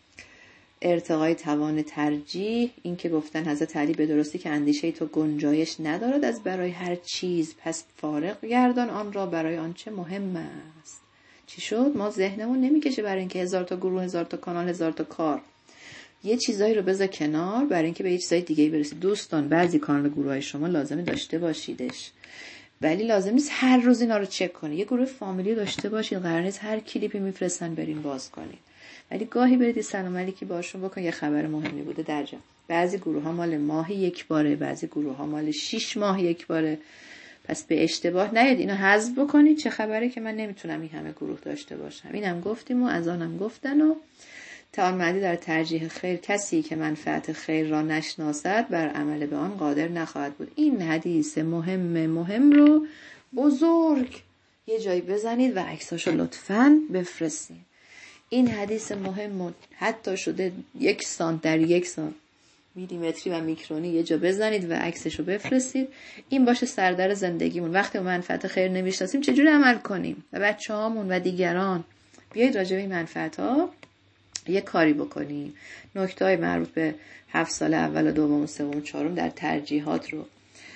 ارتقای توان ترجیح، این که گفتن حضرت علی به درستی که اندیشه تو گنجایش ندارد از برای هر چیز، پس فارغ گردان آن را برای آنچه مهم است. چی شد؟ ما ذهنمون نمیکشه برای اینکه هزار تا گروه، هزار تا کانال، هزار تا کار. یه چیزایی رو بذار کنار برای اینکه به یه چیزای دیگه برسید. دوستان بعضی کانال گروهای شما لازمه داشته باشیدش، ولی لازم نیست هر روز اینا رو چک کنی. یه گروه فامیلی داشته باشید، قرار نیست هر کلیپی میفرستن برین باز کنید، ولی گاهی برید سلام علیکی باشون بکن، یه خبر مهمی بوده درجا. بعضی گروه ها مال ماهی یک باره، بعضی گروه ها مال شیش ماه یک باره. پس به اشتباه نیاد اینو حذف بکنید. چه خبره که من نمیتونم این همه گروه داشته باشم. اینم گفتیم و از آنم گفتن. و توانمندی در ترجیح خیر، کسی که منفعت خیر را نشناسد بر عمل به آن قادر نخواهد بود. این حدیث مهم مهم رو بزرگ یه جایی بزنید و عکساشو لطفاً بفرستید. این حدیث مهم حتی شده یک سانت در یک سانت میلیمتری و میکرونی یه جا بزنید و عکسشو بفرستید. این باشه سردر زندگیمون. وقتی ما منفعت خیر نمیشناسیم چجوری عمل کنیم؟ و بچه‌هامون و دیگران بیایید راجع به این منفعت‌ها یه کاری بکنیم. نکته‌های مربوط به هفت سال اول و دوم و سوم و چهارم در ترجیحات رو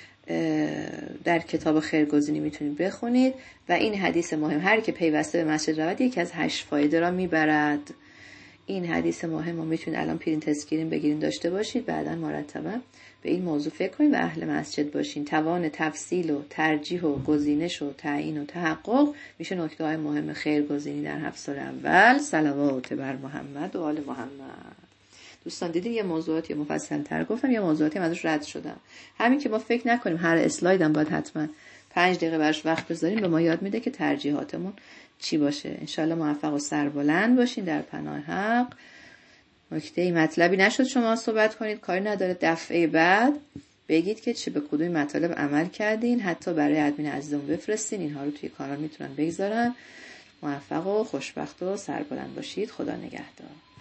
در کتاب خیرگزینی میتونید بخونید. و این حدیث مهم، هر که پیوسته به مسجد رود یکی از هشت فایده را میبرد. این حدیث مهم رو میتونید الان پرینت اسکرین بگیرین داشته باشید، بعدا مرتبا به این موضوع فکر کنید و اهل مسجد باشین. توان تفصیل و ترجیح و گزینش و تعیین و تحقق میشه نکته های مهم خیرگزینی در هفت سال اول. صلوات بر محمد و آل محمد. دوستان دیدین یه موضوعاتی مفصل تر گفتم، یه موضوعاتی ازش رد شدم. همین که ما فکر نکنیم هر اسلایدم باید حتما پنج دقیقه براش وقت بذاریم، به ما یاد میده که ترجیحاتمون چی باشه. انشالله موفق و سربلند باشین در پناه حق. نکته مطلبی نشد شما صحبت کنید، کاری نداره، دفعه بعد بگید که چه به کدوم مطالب عمل کردین، حتی برای ادمین عزیزمون بفرستین، اینها رو توی کانال میتونن بگذارن. موفق و خوشبخت و سربلند باشید. خدا نگهدار.